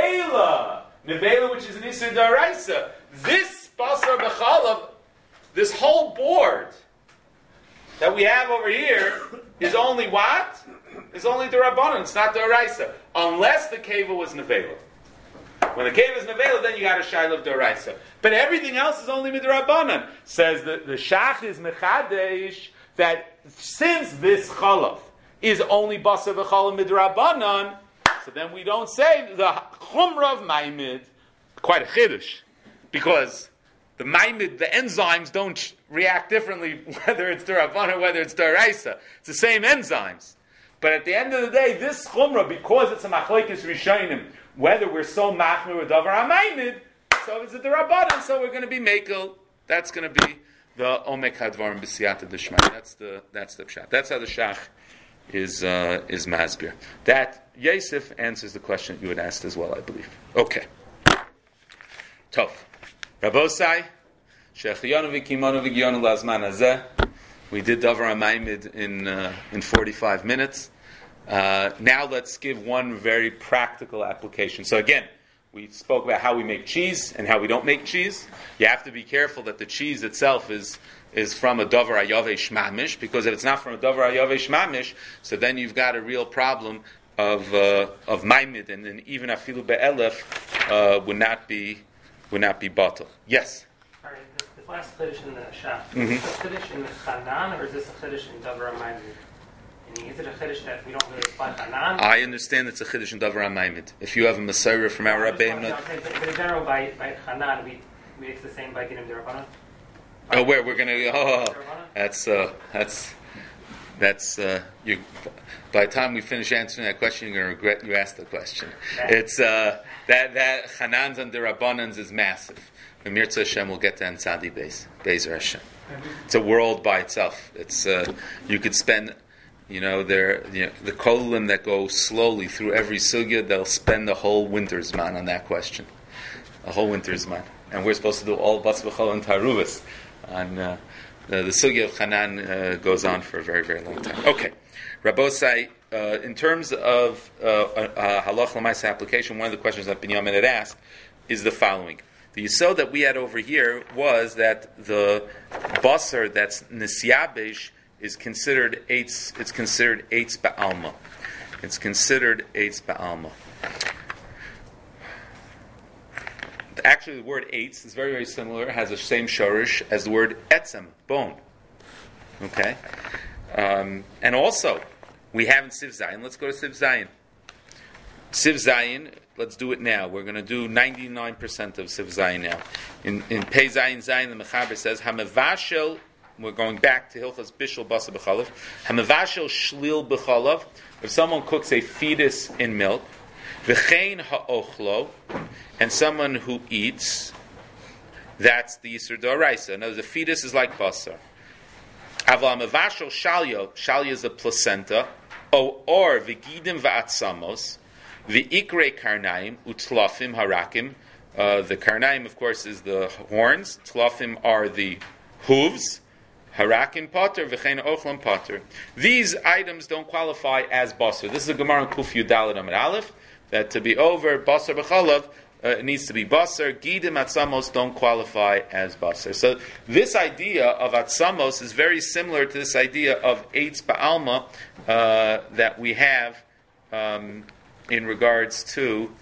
nevela, which is an Isur D'Oraisa. This basar b'chalav, this whole board that we have over here is only what? Is only the Rabbanan. It's not the Oraisa. Unless the keva was nevela. When the keva is nevela, then you got a shayla of the Oraisa. But everything else is only midrabanan. Says the Shach is mechadesh that since this chalav is only basar v'chalav midrabanan, so then we don't say the chumra of maimid. Quite a chiddush, because the maimid, the enzymes don't react differently whether it's D'Rabbanan or whether it's D'Oraisa. It's the same enzymes. But at the end of the day, this chumrah, because it's a machlekes rishonim, whether we're so machmir with davar hamaimid, so is it D'Rabbanan, so we're going to be mekel. That's going to be the omek hadvarim b'siyata d'shmai. That's the pshat. That's how the Shach is masbir. That Yosef answers the question you had asked as well, I believe. Okay. Tov. Rabosai, Shechiyanu v'kimanu v'giyanu lazman hazeh. We did Davar HaMaimid in 45 minutes. Now let's give one very practical application. So again, we spoke about how we make cheese and how we don't make cheese. You have to be careful that the cheese itself is from a Davar HaYavesh Mamish, because if it's not from a Davar HaYavesh Mamish, so then you've got a real problem of Maimid, and then even Afilu Be'elef would not be batal. Yes? All right, this last chiddush in the Shach, is this a chiddush in the Chanan, or is this a chiddush in Davar HaMaimid? Is it a chiddush that we don't really apply Chanan? I understand it's a chiddush in Davar HaMaimid. If you have a Masorah from our Rabbeim... But in general, by Chanan, it's the same by Dinim D'Rabbanan? Oh, where we're going to... That's you. By the time we finish answering that question, you're going to regret you asked the question. It's that Chanan's and D'Rabbanan's is massive. And Mirza Hashem will get to Ansadi Bezer Hashem. It's a world by itself. It's you could spend, the kolim that go slowly through every sugya. They'll spend the whole winter's man on that question. a whole winter's man, and we're supposed to do all bas b'chol and taruvas. And the sugya of Hanan goes on for a very, very long time. Okay, Rabbosai, in terms of halach l'maisa application, one of the questions that Binyamin had asked is the following. The yisod that we had over here was that the basar that's nisyabesh is considered eitz. It's considered eitz ba'alma. It's considered eitz ba'alma. Actually, the word eitz is very, very similar. It has the same shorish as the word etzem, bone. Okay, and also we have in Siv Zayin. Let's go to Siv Zayin. Siv Zayin. Let's do it now. We're going to do 99% of Siv Zayin now. In Pei Zayin Zayin, the Mechaber says Hamevashel. We're going back to Hilchas Bishul Basa B'chalav. Hamevashel Shlil B'chalav. If someone cooks a fetus in milk, V'chein ha'ochlo, and someone who eats, that's the Yisur D'Oraisa. In other words, the fetus is like basar. Aval Hamevashel Shalya is the placenta, or V'gidim V'atzamos, V'ikre Karnaim, Utlafim Harakim. The Karnaim, of course, is the horns. Tlafim are the hooves. Harakim Potter, V'chein Ochlam Potter. These items don't qualify as basar. This is a Gemara in Kuf Yudalad Amid Aleph, that to be over basar b'chalav, it needs to be basar. Gidim atzamos don't qualify as basar. So this idea of atzamos is very similar to this idea of eitz ba'alma that we have in regards to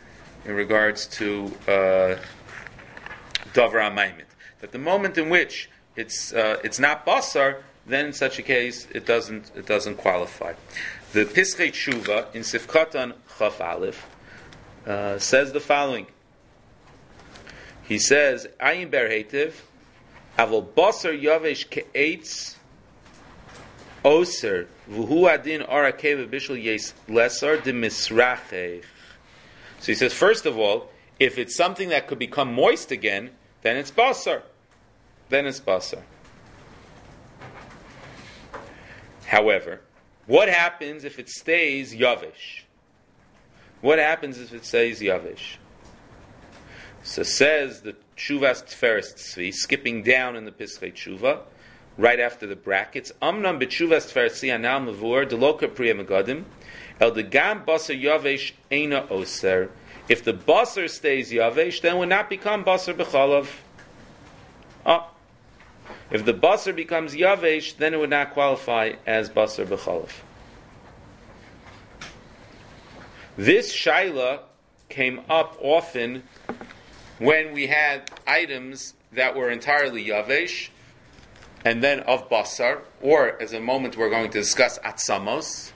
davar ha'maimit. That the moment in which it's not basar, then in such a case it doesn't qualify. The Pischei Tshuva in Sifkatan Chaf Aleph says the following. He says, "Ayin ber heitiv, avol basar yavesh ke'etz oser v'hu adin arakeva bishul yes lesar de misrachech." So he says, first of all, if it's something that could become moist again, then it's basar. However, what happens if it stays yavish? So says the Tshuvas Tferes Tzvi, skipping down in the Pischei Tshuva, right after the brackets. Amnam b'Tshuvas Tferes Tzvi anal mavur deloka priya megadim el degam basar yavesh eina oser. If the basar stays yavesh, then it will not become basar b'chalav. If the basar becomes yavesh, then it would not qualify as basar b'chalav. This shaila came up often when we had items that were entirely yavesh, and then of basar, or as a moment we're going to discuss atzamos,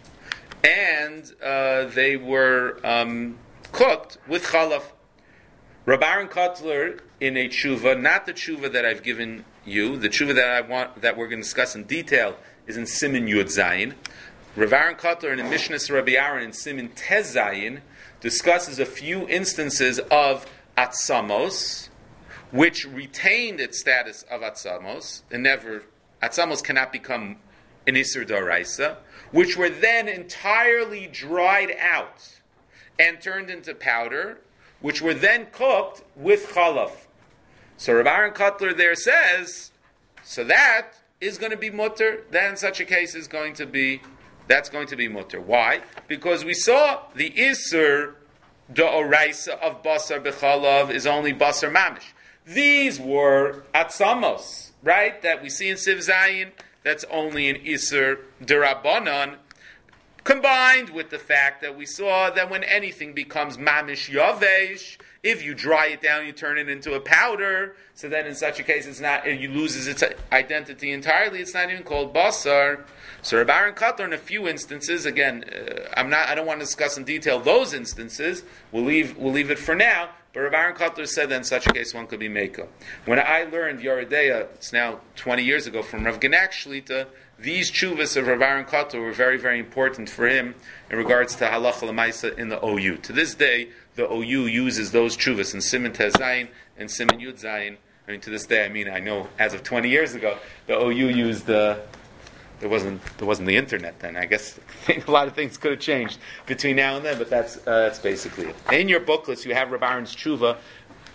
and they were cooked with chalav. Rabbi Aaron Kotler in a tshuva, not the tshuva that I've given you, the tshuva that we're going to discuss in detail is in Siman Yud Zayin. Rabbi Aaron Kotler in a Mishnah Rabbi Aaron in Siman Tez Zayin discusses a few instances of atzamos, which retained its status of atzamos, and atzamos cannot become an Isur D'Oraisa, which were then entirely dried out and turned into powder, which were then cooked with chalav. So Rabbi Aaron Kotler there says, so that is going to be mutter, that in such a case is going to be mutter. Why? Because we saw the Isur D'Oraisa of basar b'chalav is only basar mamish. These were atzamos, right? That we see in Siv Zayin, that's only an Isur D'Rabbanan, combined with the fact that we saw that when anything becomes mamish yavesh, if you dry it down, you turn it into a powder, so that in such a case it loses its identity entirely, it's not even called basar. So Rabbi Aaron Kotler, in a few instances, again, I don't want to discuss in detail those instances. We'll leave it for now. But Rabbi Aaron Kotler said that in such a case one could be meka. When I learned Yoredeya, it's now 20 years ago, from Rav Genak Shlita, these tshuvas of Rabbi Aaron Kotler were very, very important for him in regards to halacha l'maisa in the OU. To this day, the OU uses those tshuvas in Siman Tez Zayin and Siman Yud Zayin. To this day, I know as of 20 years ago, the OU used there wasn't the internet then. I guess a lot of things could have changed between now and then, but that's basically it. In your booklets, you have Rabbi Aaron's tshuva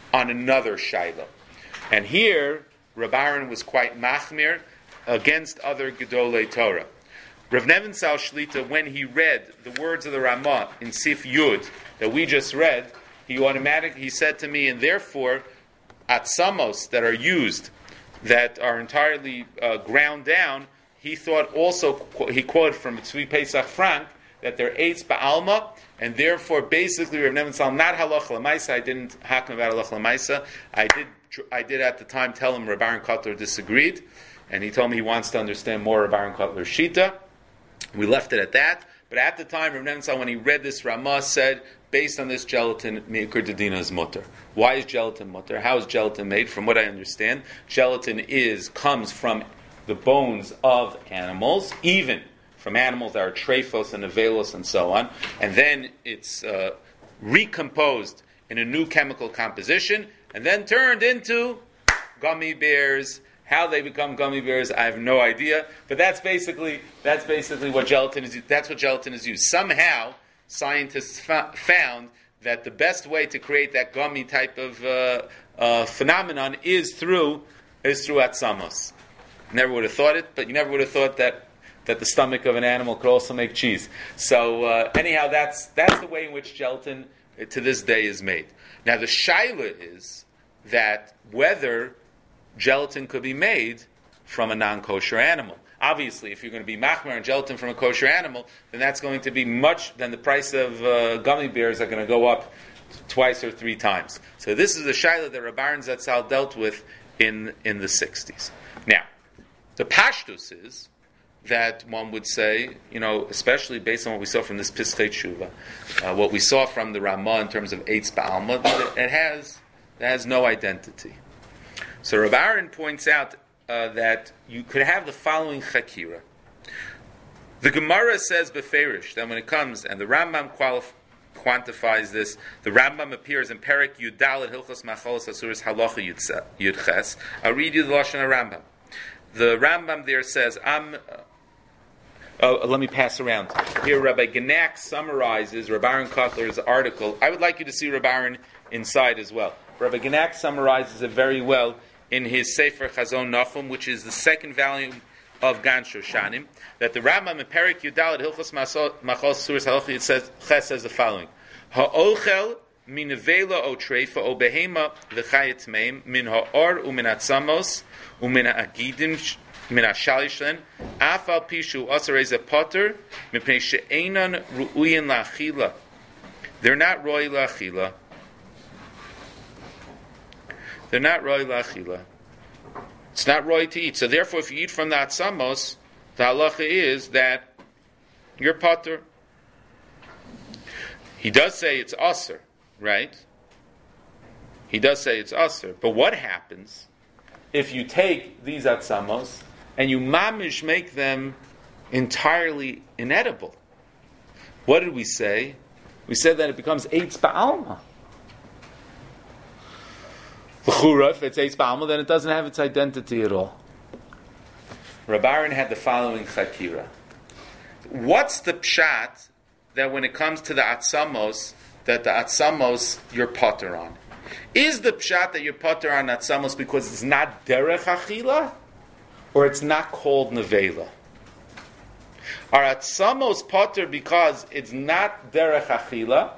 on another shaila. And here, Reb Aaron was quite machmir against other Gedolei Torah. Rav Nevinsal Shlita, when he read the words of the Ramah in Sif Yud that we just read, he said to me, and therefore, atzamos that are used, that are entirely ground down, he thought also, he quoted from Tzvi Pesach Frank, that they're eitz ba'alma, and therefore, basically, Rav Nevinsal, not halach l'maisa, I didn't hakim about halach l'maisa, I did at the time tell him Reb Aaron Kotler disagreed, and he told me he wants to understand more Reb Aaron Kotler's shita. We left it at that, but at the time, Rav Nevinsal, when he read this Ramah, said, based on this gelatin, Me'ikr Dedina is mutter. Why is gelatin mutter? How is gelatin made? From what I understand, gelatin comes from the bones of animals, even from animals that are trephos and avelos and so on, and then it's recomposed in a new chemical composition, and then turned into gummy bears. How they become gummy bears, I have no idea. But that's basically what gelatin is. That's what gelatin is used. Somehow, scientists found that the best way to create that gummy type of phenomenon is through atzamos. Never would have thought it, but you never would have thought that the stomach of an animal could also make cheese. So anyhow, that's the way in which gelatin to this day is made. Now the shaila is that whether gelatin could be made from a non-kosher animal. Obviously, if you're going to be machmer on gelatin from a kosher animal, then that's going to be then the price of gummy bears are going to go up twice or three times. So this is the shaila that Reb Aaron Zatzal dealt with in the 60s. Now, the pashtus is that one would say, especially based on what we saw from this Pischei Tshuva, what we saw from the Ramah in terms of Eitz Ba'alma, it has no identity. So Reb Aaron points out that you could have the following chakira. The Gemara says beferish that when it comes, and the Rambam quantifies this, the Rambam appears in Perek Yudal Hilchos Macholos Asuris Halacha Yudches. I'll read you the Lashon Rambam. The Rambam there says, let me pass around. Here Rabbi Genack summarizes Reb Aaron Kotler's article. I would like you to see Reb Aaron inside as well. Rabbi Genack summarizes it very well in his Sefer Chazon Nachum, which is the second volume of Gan Shoshanim, that the Rambam in Perek Yudal Hilchos Machos Suris Halacha Yud says the following: Ha'ochel min nevela o treifa o behema v'chayet meim min ha'or u'min atzamos u'min ha'agidim min ha'shalishlen afal pishu asarei ze potter mipnei she'enan ru'uyin la'achila. They're not roy la'achila. They're not roy la'achila. It's not roy to eat. So therefore, if you eat from the atzamos, the halacha is that you're potter. He does say it's aser, right? He does say it's aser. But what happens if you take these atzamos and you mamish make them entirely inedible? What did we say? We said that it becomes eitz ba'alma. L'chura, if it's eitz ba'alma, then it doesn't have its identity at all. Reb Aaron had the following chakira. What's the pshat that when it comes to the atzamos, that the atzamos you're potter on? Is the pshat that you're potter on atzamos because it's not derech achila, or it's not called nevela? Are atzamos potter because it's not derech achila,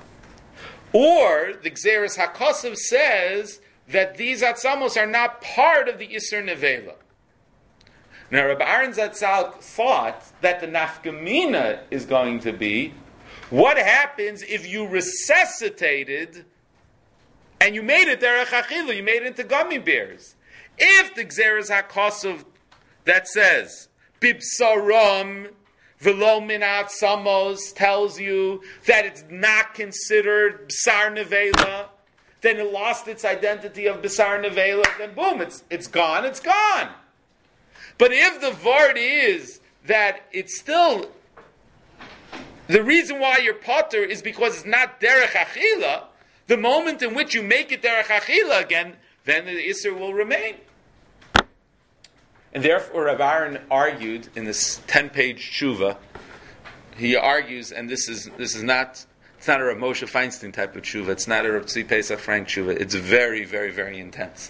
or the Gzeres HaKosav says that these atzamos are not part of the Isser Nevela? Now, Rabbi Aaron Zatzal thought that the nafkamina is going to be, what happens if you resuscitated and you made it derech achila, you made it into gummy bears? If the Gzeres HaKosav that says, Bibsaram v'lo min atzamos tells you that it's not considered B'sar Nevela, then it lost its identity of B'sar Nevela, then boom, it's gone. But if the vart is that it's still, the reason why you're potter is because it's not derech achila, the moment in which you make it derech achila again, then the Isser will remain. And therefore, Rav Aaron argued in this 10-page tshuva, he argues, and this is not It's not a Rav Moshe Feinstein type of tshuva. It's not a Rav Tzvi Pesach Frank tshuva. It's very, very, very intense.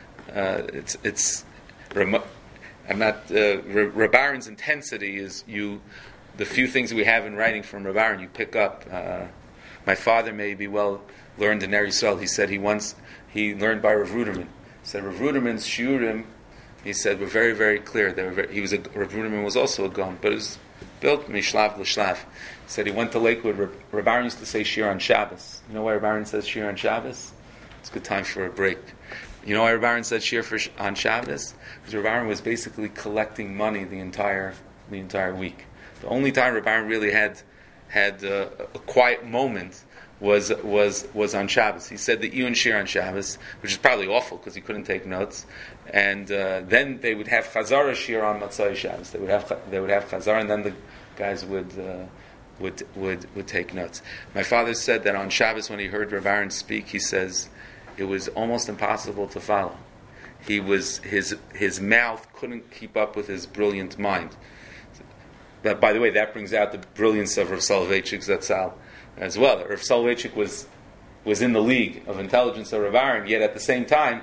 I'm not. Reb Aaron's intensity is the few things we have in writing from Reb Aaron you pick up. My father may be well learned in Eretz Yisrael. He said he learned by Rav Ruderman. He said Rav Ruderman's shiurim, he said, were very, very clear. Rav Ruderman was also a Gaon, but it was built mishlav l'shlav. He said he went to Lakewood. Reb Aaron used to say shir on Shabbos. You know why Reb Aaron says shir on Shabbos? It's a good time for a break. You know why Reb Aaron said shir on Shabbos? Because Reb Aaron was basically collecting money the entire week. The only time Reb Aaron really had a quiet moment was on Shabbos. He said the Iyun Shir on Shabbos, which is probably awful because he couldn't take notes. And then they would have Chazara Shir on Matzai Shabbos. They would have Chazara, and then the guys would take notes. My father said that on Shabbos when he heard Reb Aaron speak, he says it was almost impossible to follow. His mouth couldn't keep up with his brilliant mind. But by the way, that brings out the brilliance of Rav Soloveitchik Zatzal as well. Rav Soloveitchik was in the league of intelligence of Rav Aaron, yet at the same time,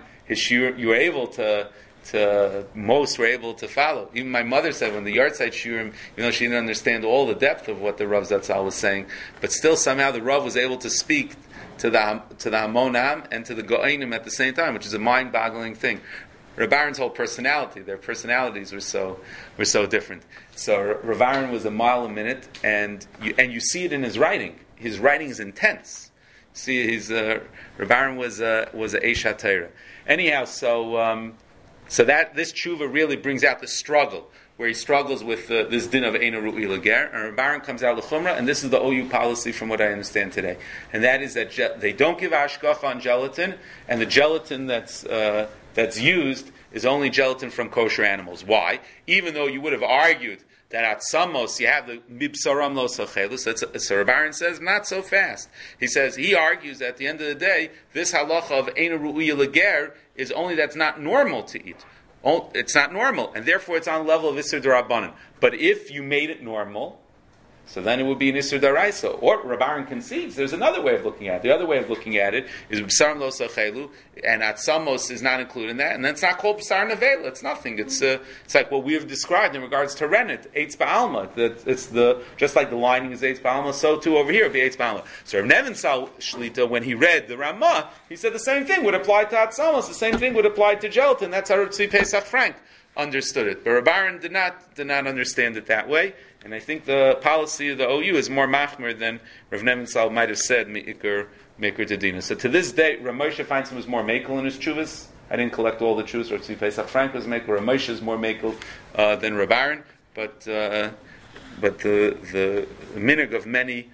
most were able to follow. Even my mother said when the Yartzeit Shurim, she didn't understand all the depth of what the Rav Zatzal was saying, but still somehow the Rav was able to speak to the Hamonam and to the Go'ainim at the same time, which is a mind-boggling thing. Rav Aaron's whole personality, their personalities were so different. So Rav Aaron was a mile a minute, and you see it in his writing. His writing is intense. See, Rav Aaron was a Eish HaTorah. Anyhow, so that this tshuva really brings out the struggle, where he struggles with this din of Eina Ru'i Lager, and Rav Aaron comes out l'chumra, and this is the OU policy from what I understand today, and that is that they don't give hashgacha on gelatin, and the gelatin that's used is only gelatin from kosher animals. Why? Even though you would have argued that at Samos you have the mibsaram lo sachelus, so Rav Aaron says not so fast. He argues that at the end of the day, this halacha of Eina Ru'i Lager is only that's not normal to eat. It's not normal, and therefore it's on the level of Isser D'Rabbanan. But if you made it normal, so then it would be an Isser D'Oraisa. Or Rav Aaron concedes there's another way of looking at it. The other way of looking at it is B'saram Lo Sachelu, and Atzamos is not included in that, and then it's not called B'sar Nevela. It's nothing. It's like what we have described in regards to Rennet, Eitz Ba'alma. It's just like the lining is Eitz Ba'alma, so too over here it would be Eitz Ba'alma. So Rav Nevin Sal Shlita, when he read the Ramah, he said the same thing would apply to Atzamos, the same thing would apply to gelatin. That's how Rav Tzvi Pesach Frank understood it. But Rav Aaron did not understand it that way. And I think the policy of the OU is more machmer than Rav Nevin Sal might have said, Me'ikr Tadina. So to this day, Rav Moshe Feinstein was more makel in his chuvas. I didn't collect all the chuvas. Rav Tzvi Pesach Frank was makel. Rav Moshe is more makel than Rav Aaron. But the minig of many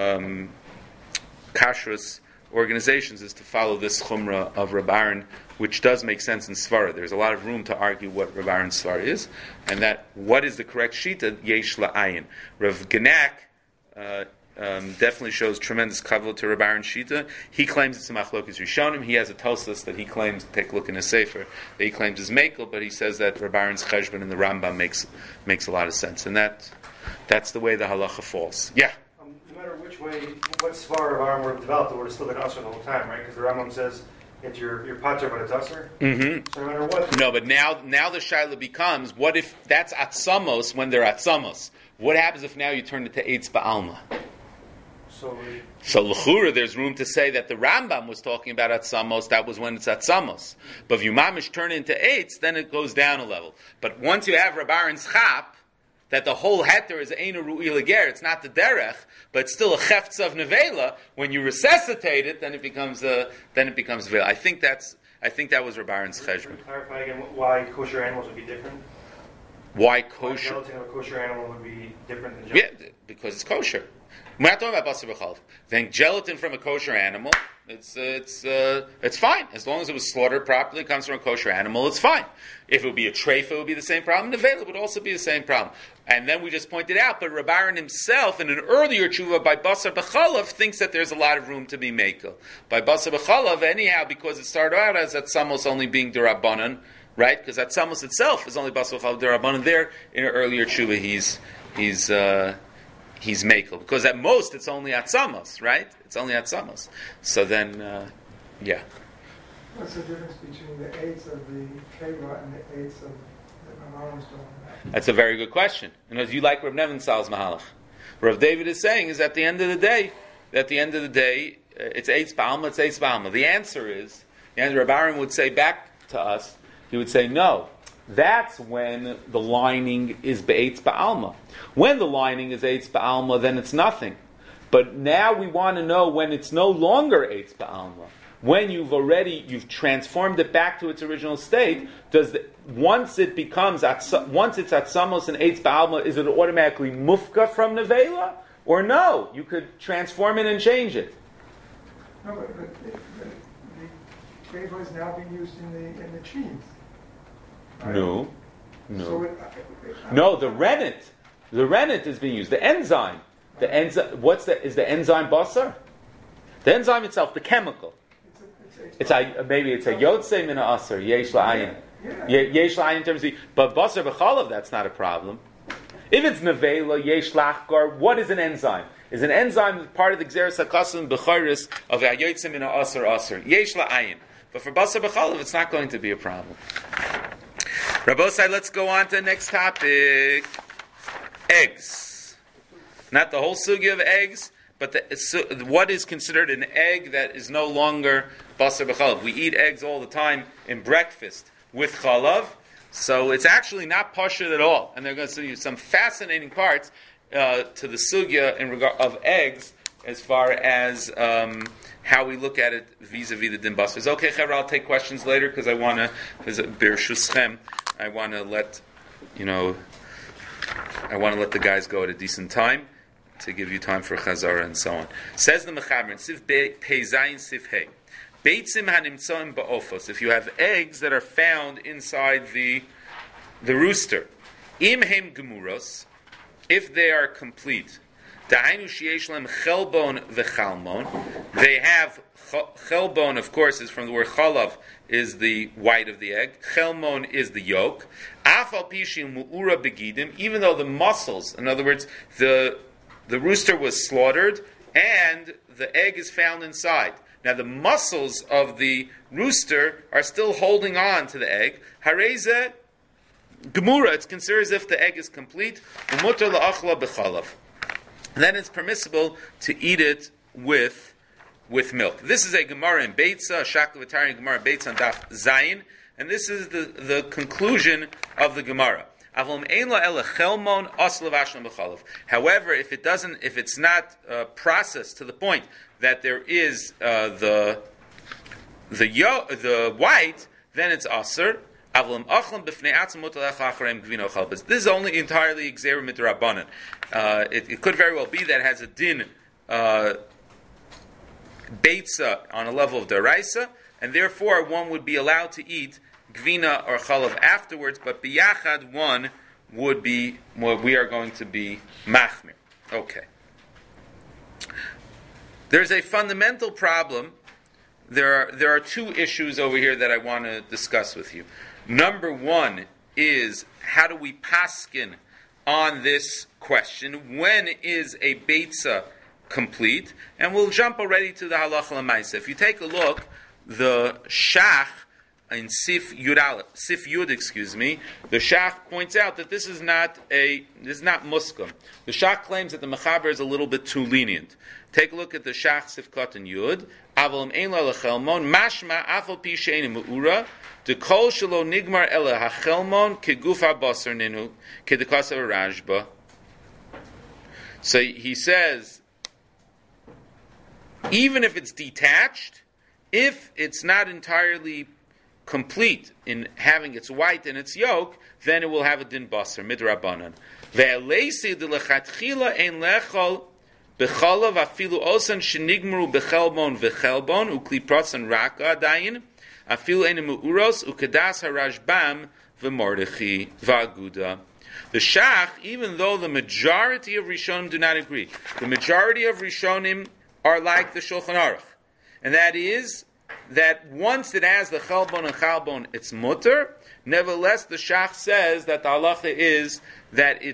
kashrus organizations is to follow this chumrah of Rav Aaron, which does make sense in Svara. There's a lot of room to argue what Rav Aaron's Svara is, and that what is the correct shita, yesh la'ayin. Rav Genak definitely shows tremendous kavod to Rav Aaron's shita. He claims it's a machlokes rishonim. He has a tosas that he claims, take a look in his sefer, that he claims is mekel, but he says that Rav Aaron's cheshbon in the Rambam makes a lot of sense, and that's the way the halacha falls. Yeah. No matter which way, what svar of Aaron would have developed, it would have still been usher the whole time, right? Because the Rambam says it's your pater, but it's usher. Mm-hmm. So no matter what. No, but now the shaila becomes: what if that's atzamos when they're atzamos? What happens if now you turn it to eitz ba'alma? So l'chura, there's room to say that the Rambam was talking about atzamos. That was when it's atzamos. But if you mamish turn it into eitz, then it goes down a level. But once you have Rav Aaron's chap, that the whole heter is Eina Ru'i Lager, it's not the derech, but it's still a cheftz of nevela. When you resuscitate it, then it becomes nevela. I think that was Rav Aaron's cheshbon. Clarify again why kosher animals would be different. Why kosher? Why gelatin of a kosher animal would be different than gelatin? Yeah, because it's kosher. We're not talking about basar b'chalav. Then gelatin from a kosher animal, it's fine as long as it was slaughtered properly. It comes from a kosher animal. It's fine. If it would be a treifa, it would be the same problem. Nevela would also be the same problem. And then we just pointed out, but Rav Aaron himself, in an earlier tshuva by basar b'chalav, thinks that there's a lot of room to be mekel. By basar b'chalav, anyhow, because it started out as atzamos only being d'Rabbanan, right? Because atzamos itself is only basar b'chalav d'Rabbanan. There, in an earlier tshuva, he's mekel, because at most it's only atzamos, right? It's only atzamos. So then, yeah. What's the difference between the eights of the keva and the eights of the Mamarim's doing? That's a very good question. And you like Rav Nebenzahl's mahalach. Rav David is saying is at the end of the day, it's eitz ba'alma, it's eitz ba'alma. The answer is, Rav Aaron would say back to us, he would say, no, that's when the lining is be'etz ba'alma. When the lining is eitz ba'alma, then it's nothing. But now we want to know when it's no longer eitz ba'alma. When you've transformed it back to its original state, once it's atzamos and eitz ba'alma, is it automatically mufka from nevela? Or no, you could transform it and change it. No, but the keva is now being used in the cheese. Right? No. So No, the rennet is being used. The enzyme. The enzyme. Is the enzyme basar? The enzyme itself, the chemical. Maybe it's a yotzei min ha'asar, yesh la'ayin. Yesh la'ayin in terms of, but basar b'chalav, that's not a problem. If it's nevela, yesh lachgar, what is an enzyme? Is an enzyme part of the gzeres hakasim b'chayris of a yotzei min ha'asar asar? Yesh la'ayin. But for basar b'chalav, it's not going to be a problem. Rabbosai, let's go on to the next topic. Eggs. Not the whole sugya of eggs, but what is considered an egg that is no longer basar b'chalav. We eat eggs all the time in breakfast with chalav, so it's actually not pashut at all. And they're going to see some fascinating parts to the sugya in regard of eggs, as far as how we look at it vis-a-vis the din basar. Okay, Chevra, I'll take questions later because I want to. Birshuschem, I want to let the guys go at a decent time to give you time for chazara and so on. Says the Mechaber in Sif Pei Zayin Sif Hey. Beitzim hanimtzoim ba'ofos. If you have eggs that are found inside the rooster, im hem gemuros, if they are complete, da'ainu sheyesh lem chelbon v'chalmon. They have chelbon, of course, is from the word chalav, is the white of the egg. Chelmon is the yolk. Afal pishim mu'ura begidim. Even though the muscles, in other words, the rooster was slaughtered and the egg is found inside. Now the muscles of the rooster are still holding on to the egg. Hareze gemura, it's considered as if the egg is complete. Umutar la'achla b'chalav. Then it's permissible to eat it with milk. This is a Gemara in Beitza, a Shaklavitarian Gemara in Beitza on Daf Zayin, and this is the conclusion of the Gemara. However, if it's not processed to the point that there is the white, then it's aser. This is only entirely Gzeira Midrabanan. It could very well be that it has a din beitza on a level of deraisa, and therefore one would be allowed to eat gvina or chalav afterwards, but biyachad one would be, we are going to be machmir. Okay. There's a fundamental problem. There are two issues over here that I want to discuss with you. Number one is, how do we paskin on this question? When is a beitza complete? And we'll jump already to the halacha l'maisa. If you take a look, the shach in Sif Yud, the shach points out that this is not muskum. The shach claims that the mechaber is a little bit too lenient. Take a look at the shach Sif Katan Yud. Aval ein la lechelmon mashma afal pi she'ein me'ura dekol shelo nigmar ela hachelmon keguf habasar ninu kedekasa Rashba. So he says, even if it's detached, if it's not entirely complete in having its white and its yolk, then it will have a din basar midrabanan. Ve'eleisi de lechatchila ein lechol bechalav afilu osan shenigmru bechelbon vechelbon ukli protsan raka adayin afilu ein meuros ukedas harashbam v'mordechi v'aguda. The shach, even though the majority of Rishonim do not agree, the majority of Rishonim are like the Shulchan Aruch, and that is that once it has the chelbon and chalbon, it's mutter. Nevertheless, the shach says that the halacha is that it's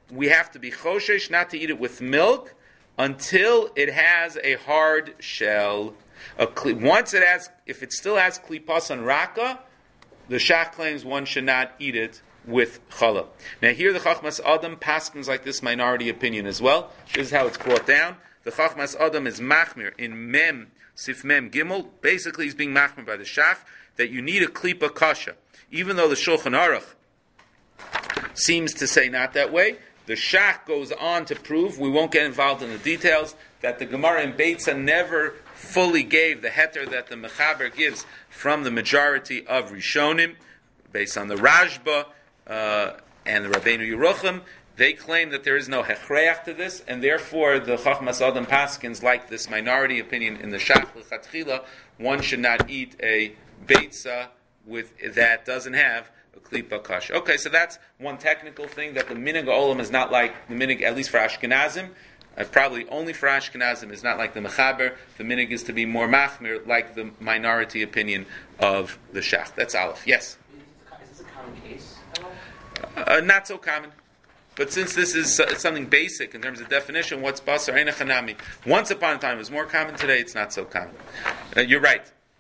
we have to be choshesh not to eat it with milk until it has a hard shell. Once it has, if it still has klipas and raka, the Shach claims one should not eat it with challah. Now here the Chachmas Adam paskins like this minority opinion as well. This is how it's brought down. The Chachmas Adam is machmir in Mem, Sif Mem Gimel. Basically he's being machmir by the Shach that you need a klipa kasha. Even though the Shulchan Aruch seems to say not that way, the Shach goes on to prove, we won't get involved in the details, that the Gemara in Beitza never fully gave the heter that the Mechaber gives from the majority of Rishonim, based on the Rashba and the Rabbeinu Yerucham. They claim that there is no hechreach to this, and therefore the Chachmas Adam Paskins, like this minority opinion in the Shach L'Chatchila, one should not eat a Beitza with that doesn't have a klipa kasha. Okay, so that's one technical thing, that the minig olam is not like the minig, at least for Ashkenazim, probably only for Ashkenazim, is not like the Mechaber. The minig is to be more machmir, like the minority opinion of the Shach. That's Aleph. Yes? Is this a common case? Not so common. But since this is something basic in terms of definition, what's basar ein chanami? Once upon a time it was more common. Today it's not so common. You're right.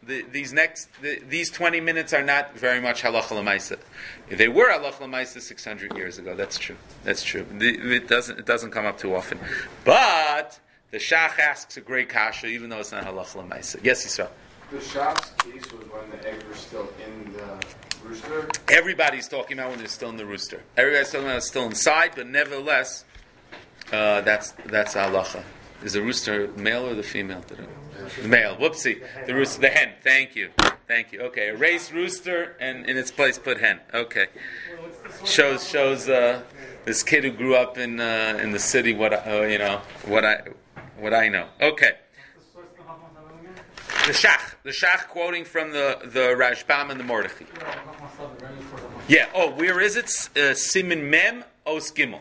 These 20 minutes are not very much halacha l'maisa. If they were halacha l'maisa 600 years ago, that's true. That's true. It doesn't come up too often. But the Shach asks a great kasha, even though it's not halacha l'maisa. Yes, Yisrael. The Shach's case was when the eggs were still in the rooster. Everybody's talking about when they're still in the rooster. Everybody's talking about it's still inside, but nevertheless, that's halacha. Is the rooster male or the female? The male. Whoopsie. The rooster, the hen. Thank you. Okay, erase rooster and in its place put hen. Okay. Shows this kid who grew up in the city what I know. Okay. The Shach quoting from the Rashbam and the Mordechai. Yeah. Oh, where is it? Simin Mem Os Gimel.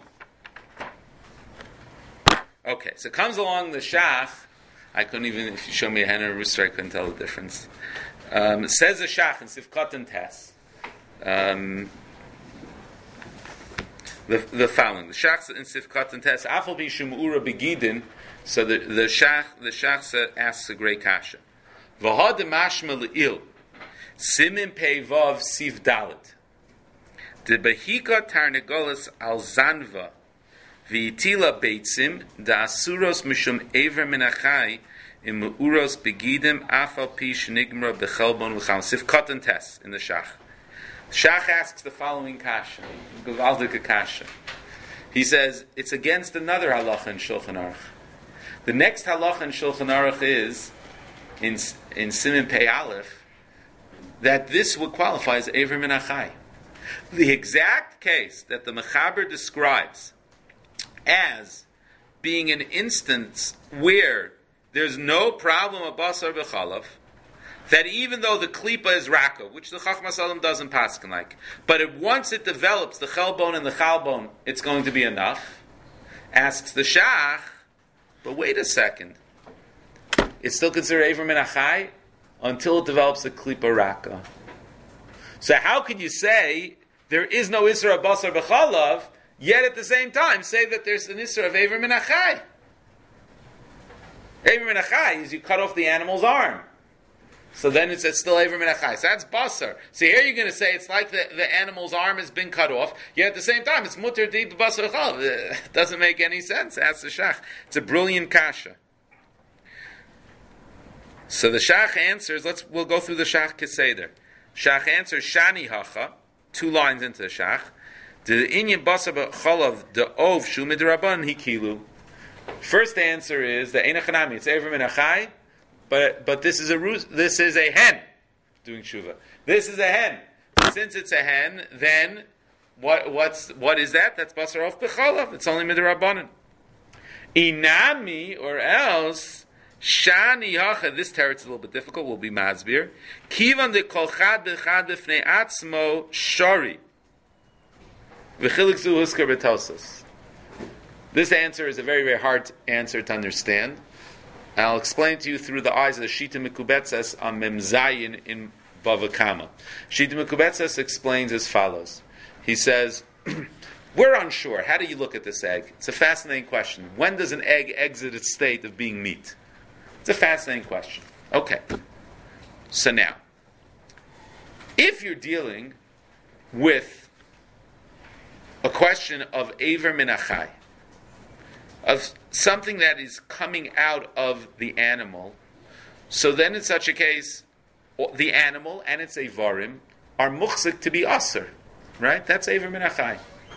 Okay, so it comes along the Shach. I couldn't even, if you show me a hen or a rooster, I couldn't tell the difference. It says the Shach in Sifkat and Tes. The following. The Shach in Sifkat and Tes. Afal bi Shemura begidin. So the Shach asks a great kasha. V'had mashma le'il. Simin peivav siv dalet. De behika tarnegolas al zanva. V'itila beitzim da asuros mishum ever minachai im uros begidim afal pi shnigmra bechelbon l'cham sifkat and tes in the Shach. Shach asks the following kasha, Gavaldik kasha. He says it's against another halacha in Shulchan Aruch. The next halacha in Shulchan Aruch is in Simin Pei Aleph that this would qualify as ever minachai. The exact case that the Mechaber describes as being an instance where there's no problem of basar b'chalav, that even though the klipa is raka, which the Chachmas Adam doesn't paskin like, but once it develops the chelbon and the chalbon, it's going to be enough. Asks the Shach, but wait a second, it's still considered Ever Minachai until it develops the klipa raka. So how can you say there is no Isra basar b'chalav, yet at the same time say that there's an Isra of Ever Minachai? Ever Minachai is you cut off the animal's arm. So then it's still Ever Minachai. So that's basar. So here you're going to say it's like the animal's arm has been cut off, yet at the same time it's mutter deep basar chalav. It doesn't make any sense. That's the Shach. It's a brilliant kasha. So the Shach answers, we'll go through the Shach Keseder. Shach answers, Shani Hacha, 2 lines into the Shach. The inyan basar chalav the ov shu midraban hikilu. First answer is the einachanami. It's Ever Minachai, but this is a hen doing tshuva. This is a hen. Since it's a hen, then what is that? That's basar of b'chalav. It's only midrabanan. Inami or else shani hacha. This teretz is a little bit difficult. Will be masbir. Kivan de kol chad b'chad b'fnei atzmo shari. V'chilik zu husker b'tosas. This answer is a very, very hard answer to understand. And I'll explain to you through the eyes of the Shita Mekubetzes on Mem Zayin in Bava Kama. Shita Mekubetzes explains as follows. He says, We're unsure. How do you look at this egg? It's a fascinating question. When does an egg exit its state of being meat? It's a fascinating question. Okay. So now, if you're dealing with a question of Aver min achai, of something that is coming out of the animal, so then in such a case, the animal and its Avarim are muchzik to be aser. Right? That's Aver min achai.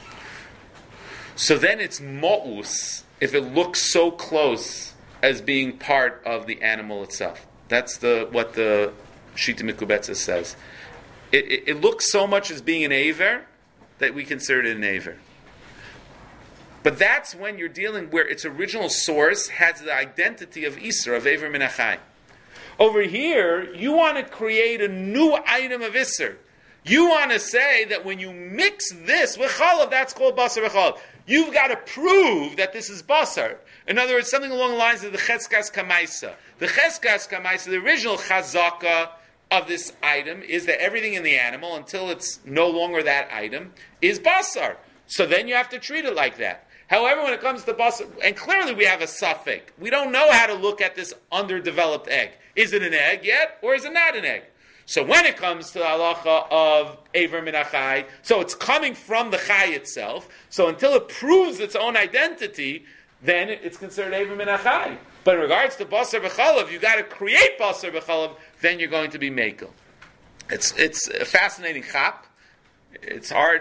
So then it's mo'us if it looks so close as being part of the animal itself. That's what the Shita Mikubetza says. It looks so much as being an aver that we consider it an aver. But that's when you're dealing where its original source has the identity of Isra, of Aver min achai. Over here, you want to create a new item of Isra. You want to say that when you mix this with chalav, that's called basar v'chalav. You've got to prove that this is basar. In other words, something along the lines of the cheskas kamaisa. The cheskas kamaisa, the original chazaka of this item, is that everything in the animal, until it's no longer that item, is basar. So then you have to treat it like that. However, when it comes to basar, and clearly we have a suffix. We don't know how to look at this underdeveloped egg. Is it an egg yet, or is it not an egg? So when it comes to the halacha of Aver min achai, so it's coming from the chai itself. So until it proves its own identity, then it's considered Aver min achai. But in regards to basar v'chalav, you got to create basar v'chalav. Then you're going to be mekel. It's a fascinating chap. It's hard.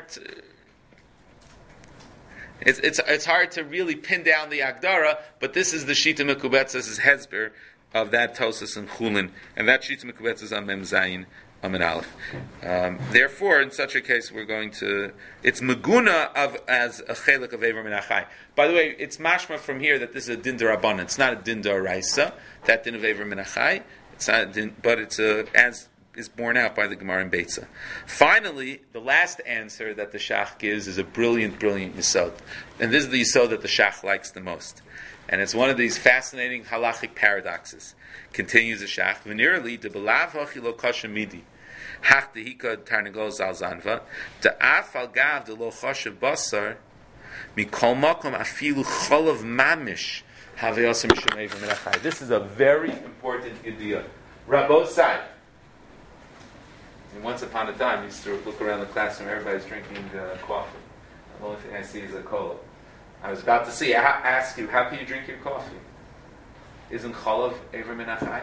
It's hard to really pin down the agdara. But this is the Shita Mekubetz's hezber of that Tosas and Chulin, and that Shita Mekubetz is on Mem Zayin, Amen Aleph. Therefore, in such a case, we're going to... It's Meguna as a chelik of Aver min achai. By the way, it's mashma from here that this is a din d'Rabbanan. It's not a din d'Oraisa, that din of Aver min achai. It's not a din, but it's as is borne out by the Gemara in Beitza. Finally, the last answer that the Shach gives is a brilliant, brilliant yisod. And this is the yisod that the Shach likes the most. And it's one of these fascinating halachic paradoxes. Continues the Shach. V'nirli de belav hochi lo kosher midi. Hach dehika tarnagol zal zanva. Da'af al gav de lo kosher basar. Mikol makom afilu cholav mamish. Haveyosem mishum Aver min achai. This is a very important idea. Rabbosai. And once upon a time, you used to look around the classroom, everybody's drinking coffee. The only thing I see is a cola. I was about to ask you, how can you drink your coffee? Isn't cholav Aver min achai?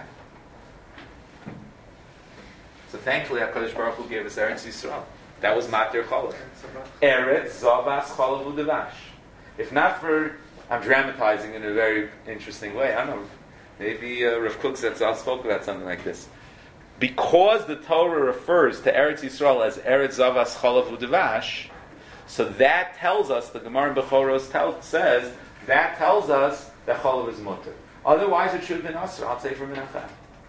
So thankfully, HaKadosh Baruch Hu gave us Eretz Yisrael. That was matir cholav. Eretz zavas cholav u'devash. If not for, I'm dramatizing in a very interesting way. I don't know, maybe Rav Kukzetzal spoke about something like this. Because the Torah refers to Eretz Yisrael as Eretz zavas cholav u'devash, so that tells us, the Gemara in Bechoros says, that tells us that cholav is mutter. Otherwise, it should have been asr. I'll say for min achai.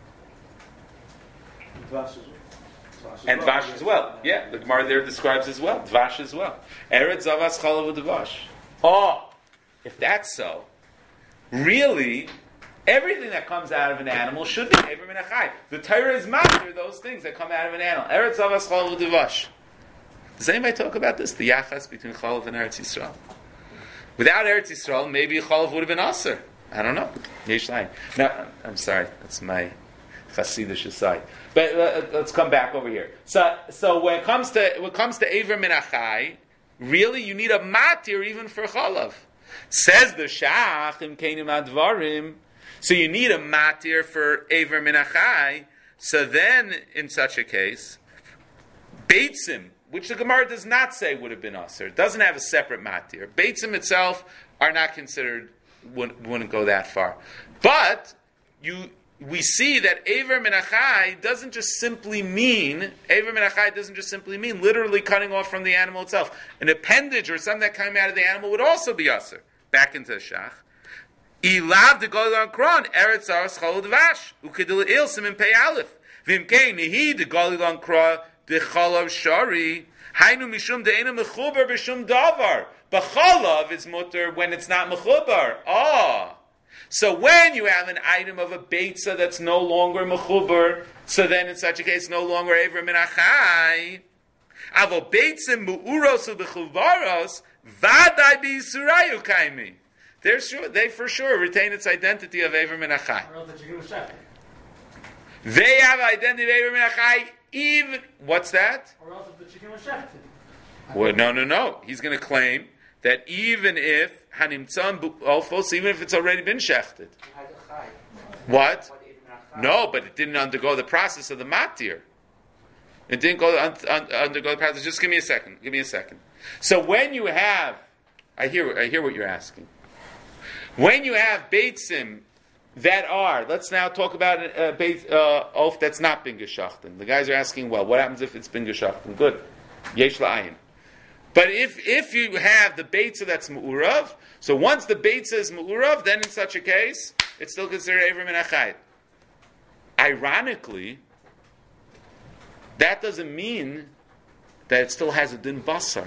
And dvash as well. Yeah, the Gemara there describes as well. Dvash as well. Eretz zavas cholav u'devash. Oh, if that's so, really, everything that comes out of an animal should be Aver min achai. The Torah is master those things that come out of an animal. Eretz zavas cholav u'devash. Does anybody talk about this? The yachas between cholav and Eretz Yisrael. Without Eretz Yisrael, maybe cholav would have been aser. I don't know. Yesh lain. No, I'm sorry. That's my Hasidish side. But let's come back over here. So when it comes to Aver min achai, really you need a matir even for cholav. Says the Shach im keinim advarim. So you need a matir for Aver min achai. So then, in such a case, beitzim, which the Gemara does not say would have been aser, it doesn't have a separate matir. Beitzim itself are not considered, wouldn't go that far. But we see that Aver min achai doesn't just simply mean literally cutting off from the animal itself. An appendage or something that came out of the animal would also be aser. Back into the Shach. Ilav de Golon Kron, Eretz Zaras Chol Dvash, Ukidil Il Simin Pei Aleph. Vimkei Nihi de Golon Kron, de Cholav Shari, Hainu Mishum de Eina Mechubar B'Shum Davar. But Cholav is mutter when it's not Mechubar. So when you have an item of a Beitza that's no longer Mechubar, so then in such a case no longer Aver min achai. Avo beitzim mu'uros u'bechuvaros vadai b'yisurayu kaimi. They for sure retain its identity of Ever Min HaChai. They have identity of Ever Min HaChai even... What's that? Or else if the chicken was shechted. Well, no. He's going to claim that even if Hanimtzam Ofos, even if it's already been shechted. What? No, but it didn't undergo the process of the matir. It didn't undergo the process. Just give me a second. So when you have... I hear what you're asking. When you have beitzim that are, let's now talk about a oaf that's not bin geschachten. The guys are asking, well, what happens if it's bin geschachten? Good. Yesh la'ayin. But if you have the beitza that's mu'urav, so once the beitza is mu'urav, then in such a case, it's still considered Ever Min HaChai. Ironically, that doesn't mean that it still has a din basar.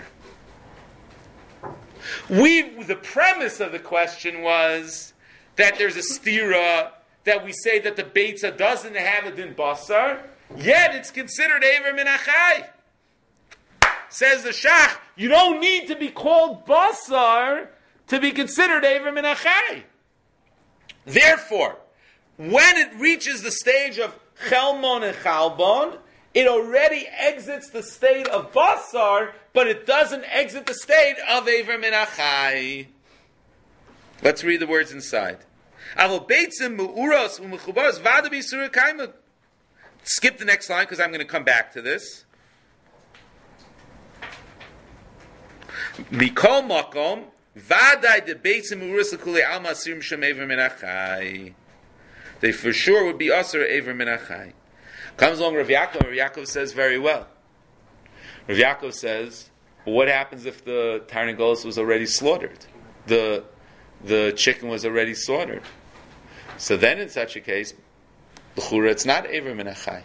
The premise of the question was that there's a stira that we say that the beitza doesn't have a din basar, yet it's considered Ever Min HaChai. Says the Shach, you don't need to be called basar to be considered Ever Min HaChai. Therefore, when it reaches the stage of chelmon and chalbon, it already exits the state of basar, but it doesn't exit the state of Ever Min HaChai. Let's read the words inside. Skip the next line because I'm going to come back to this. Mikol makom vaday de beitzim u'uros l'kulei alma asirim shem Ever Min HaChai. They for sure would be asur Ever Min HaChai. Comes along Rav Yaakov. Rav Yaakov says very well. Rav Yaakov says, what happens if the tarnagolos was already slaughtered? The chicken was already slaughtered. So then in such a case, l'chura it's not Ever Min HaChai.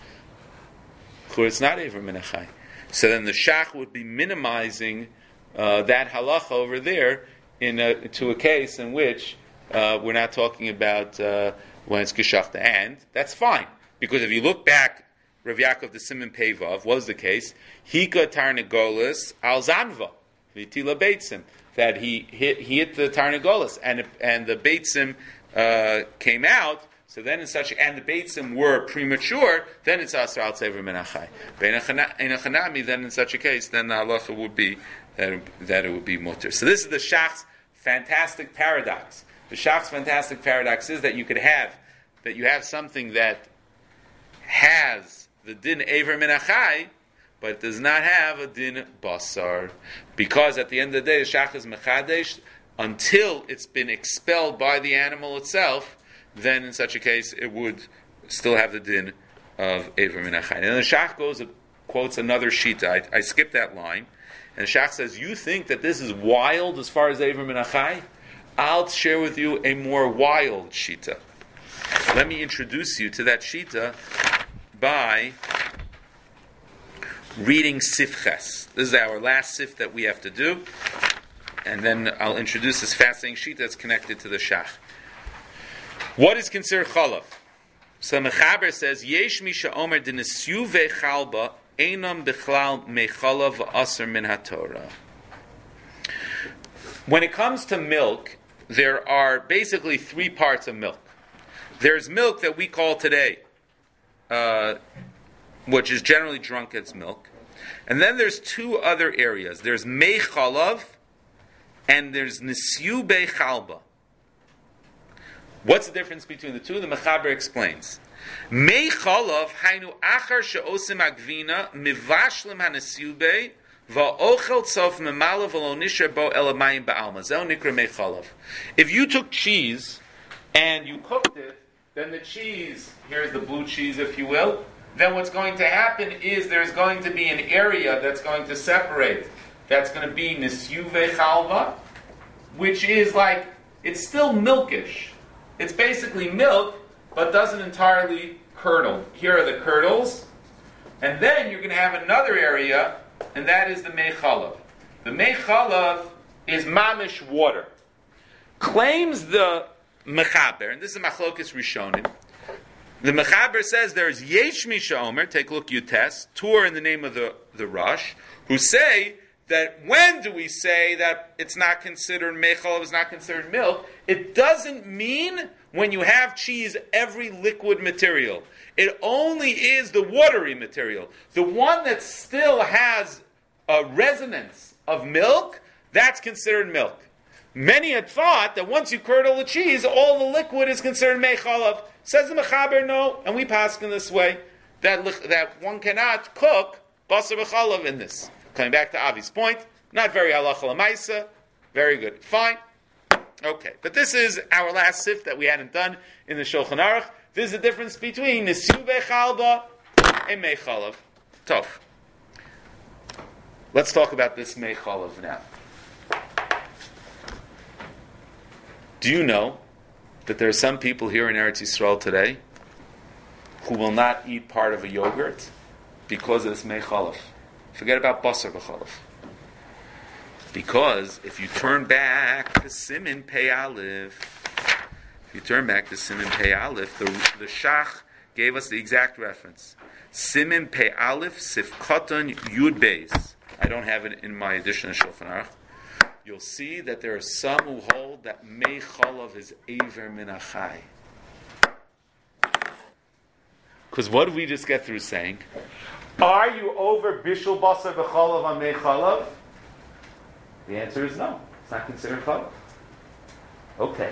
It's not Ever Min HaChai. So then the Shach would be minimizing that halacha over there to a case in which we're not talking about when it's geshachta, and that's fine because if you look back, Rav Yaakov the Siman Pevav was the case. Hika tarnagolis al zanva v'tila beitzim, that he hit the tarnagolis and the beitzim came out. So then, and the beitzim were premature, then it's asar al tzever min hachai. In a chanami, then in such a case, then the halacha would be that it would be mutter. So this is the Shach's fantastic paradox. The Shach's fantastic paradox is that you have something that has the din Ever Min HaChai, but it does not have a din basar, because at the end of the day, the Shach is mechadesh until it's been expelled by the animal itself. Then in such a case, it would still have the din of Ever Min HaChai. And the Shach quotes another shita. I skipped that line. And the Shach says, you think that this is wild as far as Ever Min HaChai? I'll share with you a more wild shita. Let me introduce you to that shita by reading Sifches. This is our last sif that we have to do. And then I'll introduce this fascinating shita that's connected to the Shach. What is considered chalav? So Mechaber says, Yesh misha omer dinesyu ve'chalba einam bichlal mechalav v'aser min haTorah. When it comes to milk, there are basically three parts of milk. There's milk that we call today, which is generally drunk as milk. And then there's two other areas. There's mei chalav and there's nesyu be'chalba. What's the difference between the two? The Mechaber explains. Mei chalav hainu achar she'osim agvina mivashlim hanesyube va'ochel tzof memala v'lo nisher bo elamayim ba'alma. Zeh nikra mei chalav. If you took cheese and you cooked it, then the cheese, here's the blue cheese if you will, then what's going to happen is there's going to be an area that's going to separate. That's going to be nesyuve chalva, which is like, it's still milkish. It's basically milk, but doesn't entirely curdle. Here are the curdles. And then you're going to have another area, and that is the mei chalav. The mei chalav is mamish water. Claims the Mechaber, and this is Machlokes Rishonim, The Mechaber says there's Yesh Misha Omer, take a look, you test, Tur in the name of the Rosh, who say that when do we say that it's not considered mechalav, it's not considered milk? It doesn't mean when you have cheese every liquid material. It only is the watery material. The one that still has a resonance of milk, that's considered milk. Many had thought that once you curdle the cheese, all the liquid is considered mechalav. Says the Mechaber, no, and we pass in this way, that one cannot cook basar b'chalav in this. Coming back to Avi's point, not very halacha l'maisa, very good, fine. Okay, but this is our last sif that we hadn't done in the Shulchan Aruch. This is the difference between Nesiu Bechalba and Mechalav. Tough. Let's talk about this Mechalav now. Do you know that there are some people here in Eretz Yisrael today who will not eat part of a yogurt because of this Mechalav? Forget about basar b'chalav. Because if you turn back to Siman Pei Aleph, the Shach gave us the exact reference. Siman Pei Aleph Sif Katan Yud Beis. I don't have it in my edition of Shulchan Aruch. You'll see that there are some who hold that Mei Chalav is Eiver Min Achai. Because what did we just get through saying? Are you over Bishul Basar B'chalav on Mei Chalav? The answer is no. It's not considered Chalav. Okay.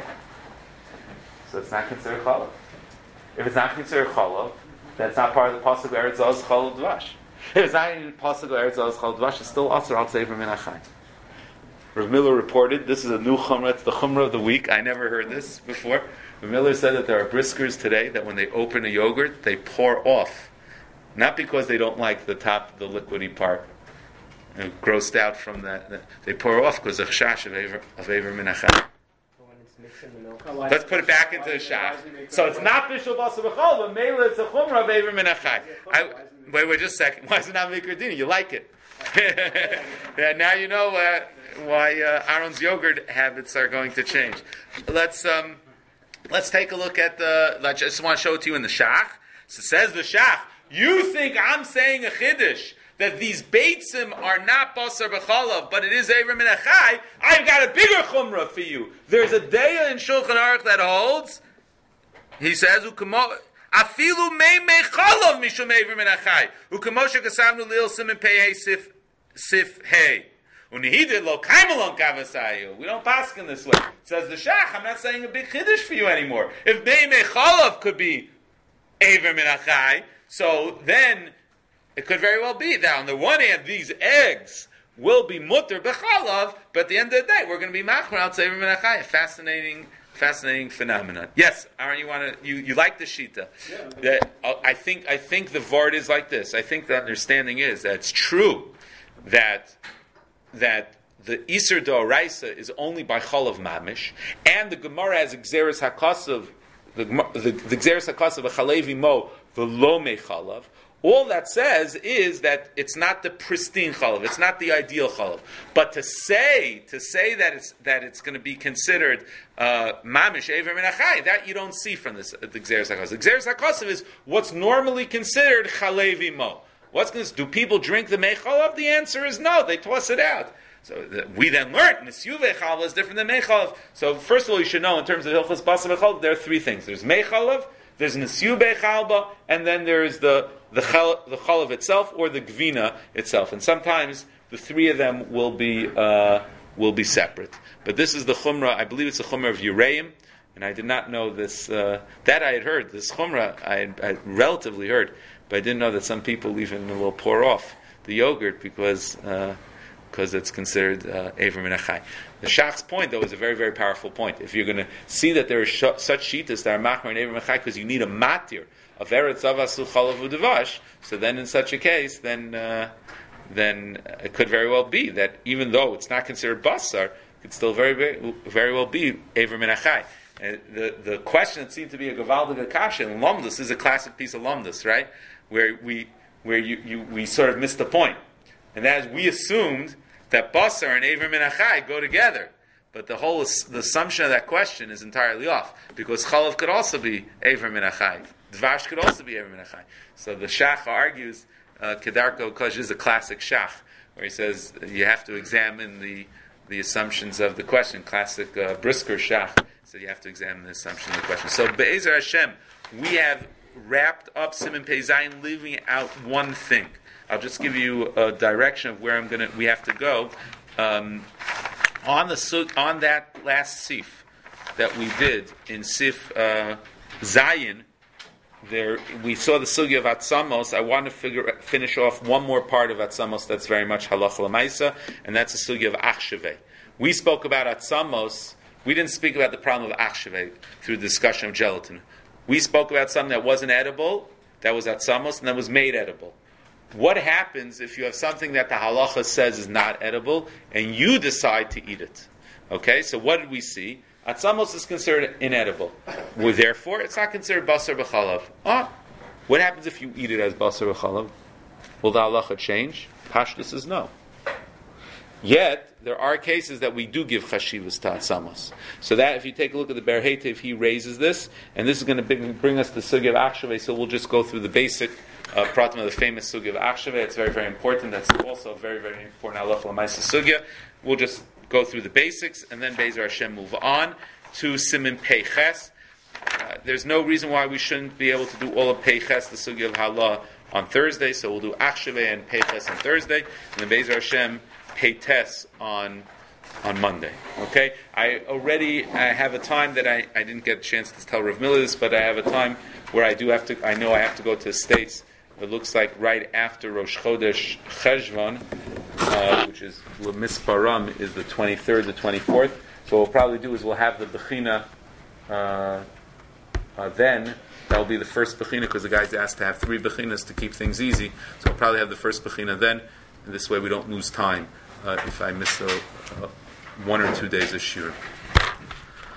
So it's not considered Chalav. If it's not considered Chalav, that's not part of the Pasuk Eretz Zos Chalav Dvash. If it's not in the Pasuk Eretz Zos Chalav Dvash, it's still Asur Al Tzever Min Achai. Rav Miller reported, this is a new Chumrah, it's the Chumrah of the week. I never heard this before. Rav Miller said that there are briskers today that when they open a yogurt, they pour off. Not because they don't like the top, the liquidy part, grossed out from that. They pour off because of chash of Eiver Min Achai. Let's put it back into the shach. So it's not Bishul Basar B'chol, but Mela it's a Chumrah of Eiver Min Achai. Wait just a second. Why is it not Mikra Dini? You like it. Yeah, now you know why Aaron's yogurt habits are going to change. Let's take a look at I just want to show it to you in the shach. So it says the shach, you think I'm saying a chiddush that these beitzim are not basar b'chalav, but it is Eiver Min Achai? I've got a bigger chumrah for you. There's a daya in Shulchan Aruch that holds. He says, afilu mei mechalav mishum Eiver Min Achai. U'kamoshe kasavnu lil simin pei sif hey. Unihidid lo kaimalon kavasayu. We don't pass in this way. Says the shach, I'm not saying a big chiddush for you anymore. If mei mechalav could be Eiver Min Achai, so then it could very well be that on the one hand these eggs will be mutter b'chalav, but at the end of the day we're going to be machmer al tzeiver min achai. Fascinating phenomenon. Yes, Aaron, you like the shita? Yeah. I think the vart is like this. I think the understanding is that it's true that the Iser D'Oraisa is only by chalav mamish, and the Gemara has Gzeres HaKasav, the Gzeres HaKasav of Chalevi Mo, the Lo Mechalav. All that says is that it's not the pristine chalav, it's not the ideal chalav. But to say that it's going to be considered mamish Eiver Min Achai, that you don't see from this the Gzeres HaKasav. The Gzeres HaKasav is what's normally considered Chalevi Mo. Do people drink the mechalav? The answer is no. They toss it out. So we then learned Nesiu Vechalav is different than mechalav. So first of all, you should know in terms of Hilchos Basar B'chalav, there are three things. There's mechalav, there's Nesiu Bechalba, and then there is the chalav itself or the gvina itself. And sometimes the three of them will be separate. But this is the chumrah. I believe it's the chumrah of Yereim, and I did not know this. That I had heard. This chumrah I had relatively heard, but I didn't know that some people even will pour off the yogurt because it's considered Eiver Min Achai. The Shach's point, though, is a very, very powerful point. If you're going to see that there are such shitas that are machmer and Eiver Min Achai because you need a matir of Eretz Avasu Chalav U'Devash, so then in such a case, then it could very well be that even though it's not considered basar, it could still very well be Eiver Min Achai. The question that seemed to be a Gavaldiga Kasha in Lomdus is a classic piece of Lomdus, right? Where we sort of missed the point. And that is, we assumed that basar and Eiver Min Achai go together. But the assumption of that question is entirely off, because chalav could also be Ever Min HaChai. Dvash could also be Ever Min HaChai. So the Shach argues, Kedarko Kosh is a classic Shach, where he says you have to examine the assumptions of the question. Classic Brisker Shach, so you have to examine the assumption of the question. So Be'ezer Hashem, we have wrapped up Siman Pei Zayin, leaving out one thing. I'll just give you a direction of where we have to go. On that last sif that we did in sif Zayin, there we saw the sugya of Atzamos. I want to finish off one more part of Atzamos that's very much halacha l'maisa, and that's the sugya of Achshevei. We spoke about Atzamos. We didn't speak about the problem of Achshevei through the discussion of gelatin. We spoke about something that wasn't edible, that was Atzamos, and that was made edible. What happens if you have something that the halacha says is not edible, and you decide to eat it? Okay, so what did we see? Atzamos is considered inedible. Well, therefore, it's not considered basar b'chalav. What happens if you eat it as basar b'chalav? Will the halacha change? Pashtus is no. Yet, there are cases that we do give chashivas to atzamos. So that, if you take a look at the Ber Heitev, he raises this, and this is going to bring us to the sugya of Achshevei, so we'll just go through the basic pratim of the famous sugya of Achshevei. It's very, very important. That's also a very, very important halacha l'maisa sugya. We'll just go through the basics, and then Be'ezer Hashem move on to Siman Pei Ches. There's no reason why we shouldn't be able to do all of Pei Ches, the sugya of Halah, on Thursday, so we'll do Achshevei and Pei Ches on Thursday, and then Be'ezer Hashem, Pei Tes on Monday. Okay? I have a time that I didn't get a chance to tell Rav Miller this, but I have a time where I know I have to go to the States. It looks like right after Rosh Chodesh Cheshvan, which is Misparam, is the 23rd, the 24th. So what we'll probably do is we'll have the Bechina then. That will be the first Bechina, because the guy's asked to have 3 Bechinas to keep things easy. So we'll probably have the first Bechina then, and this way we don't lose time if I miss 1 or 2 days of Shiur.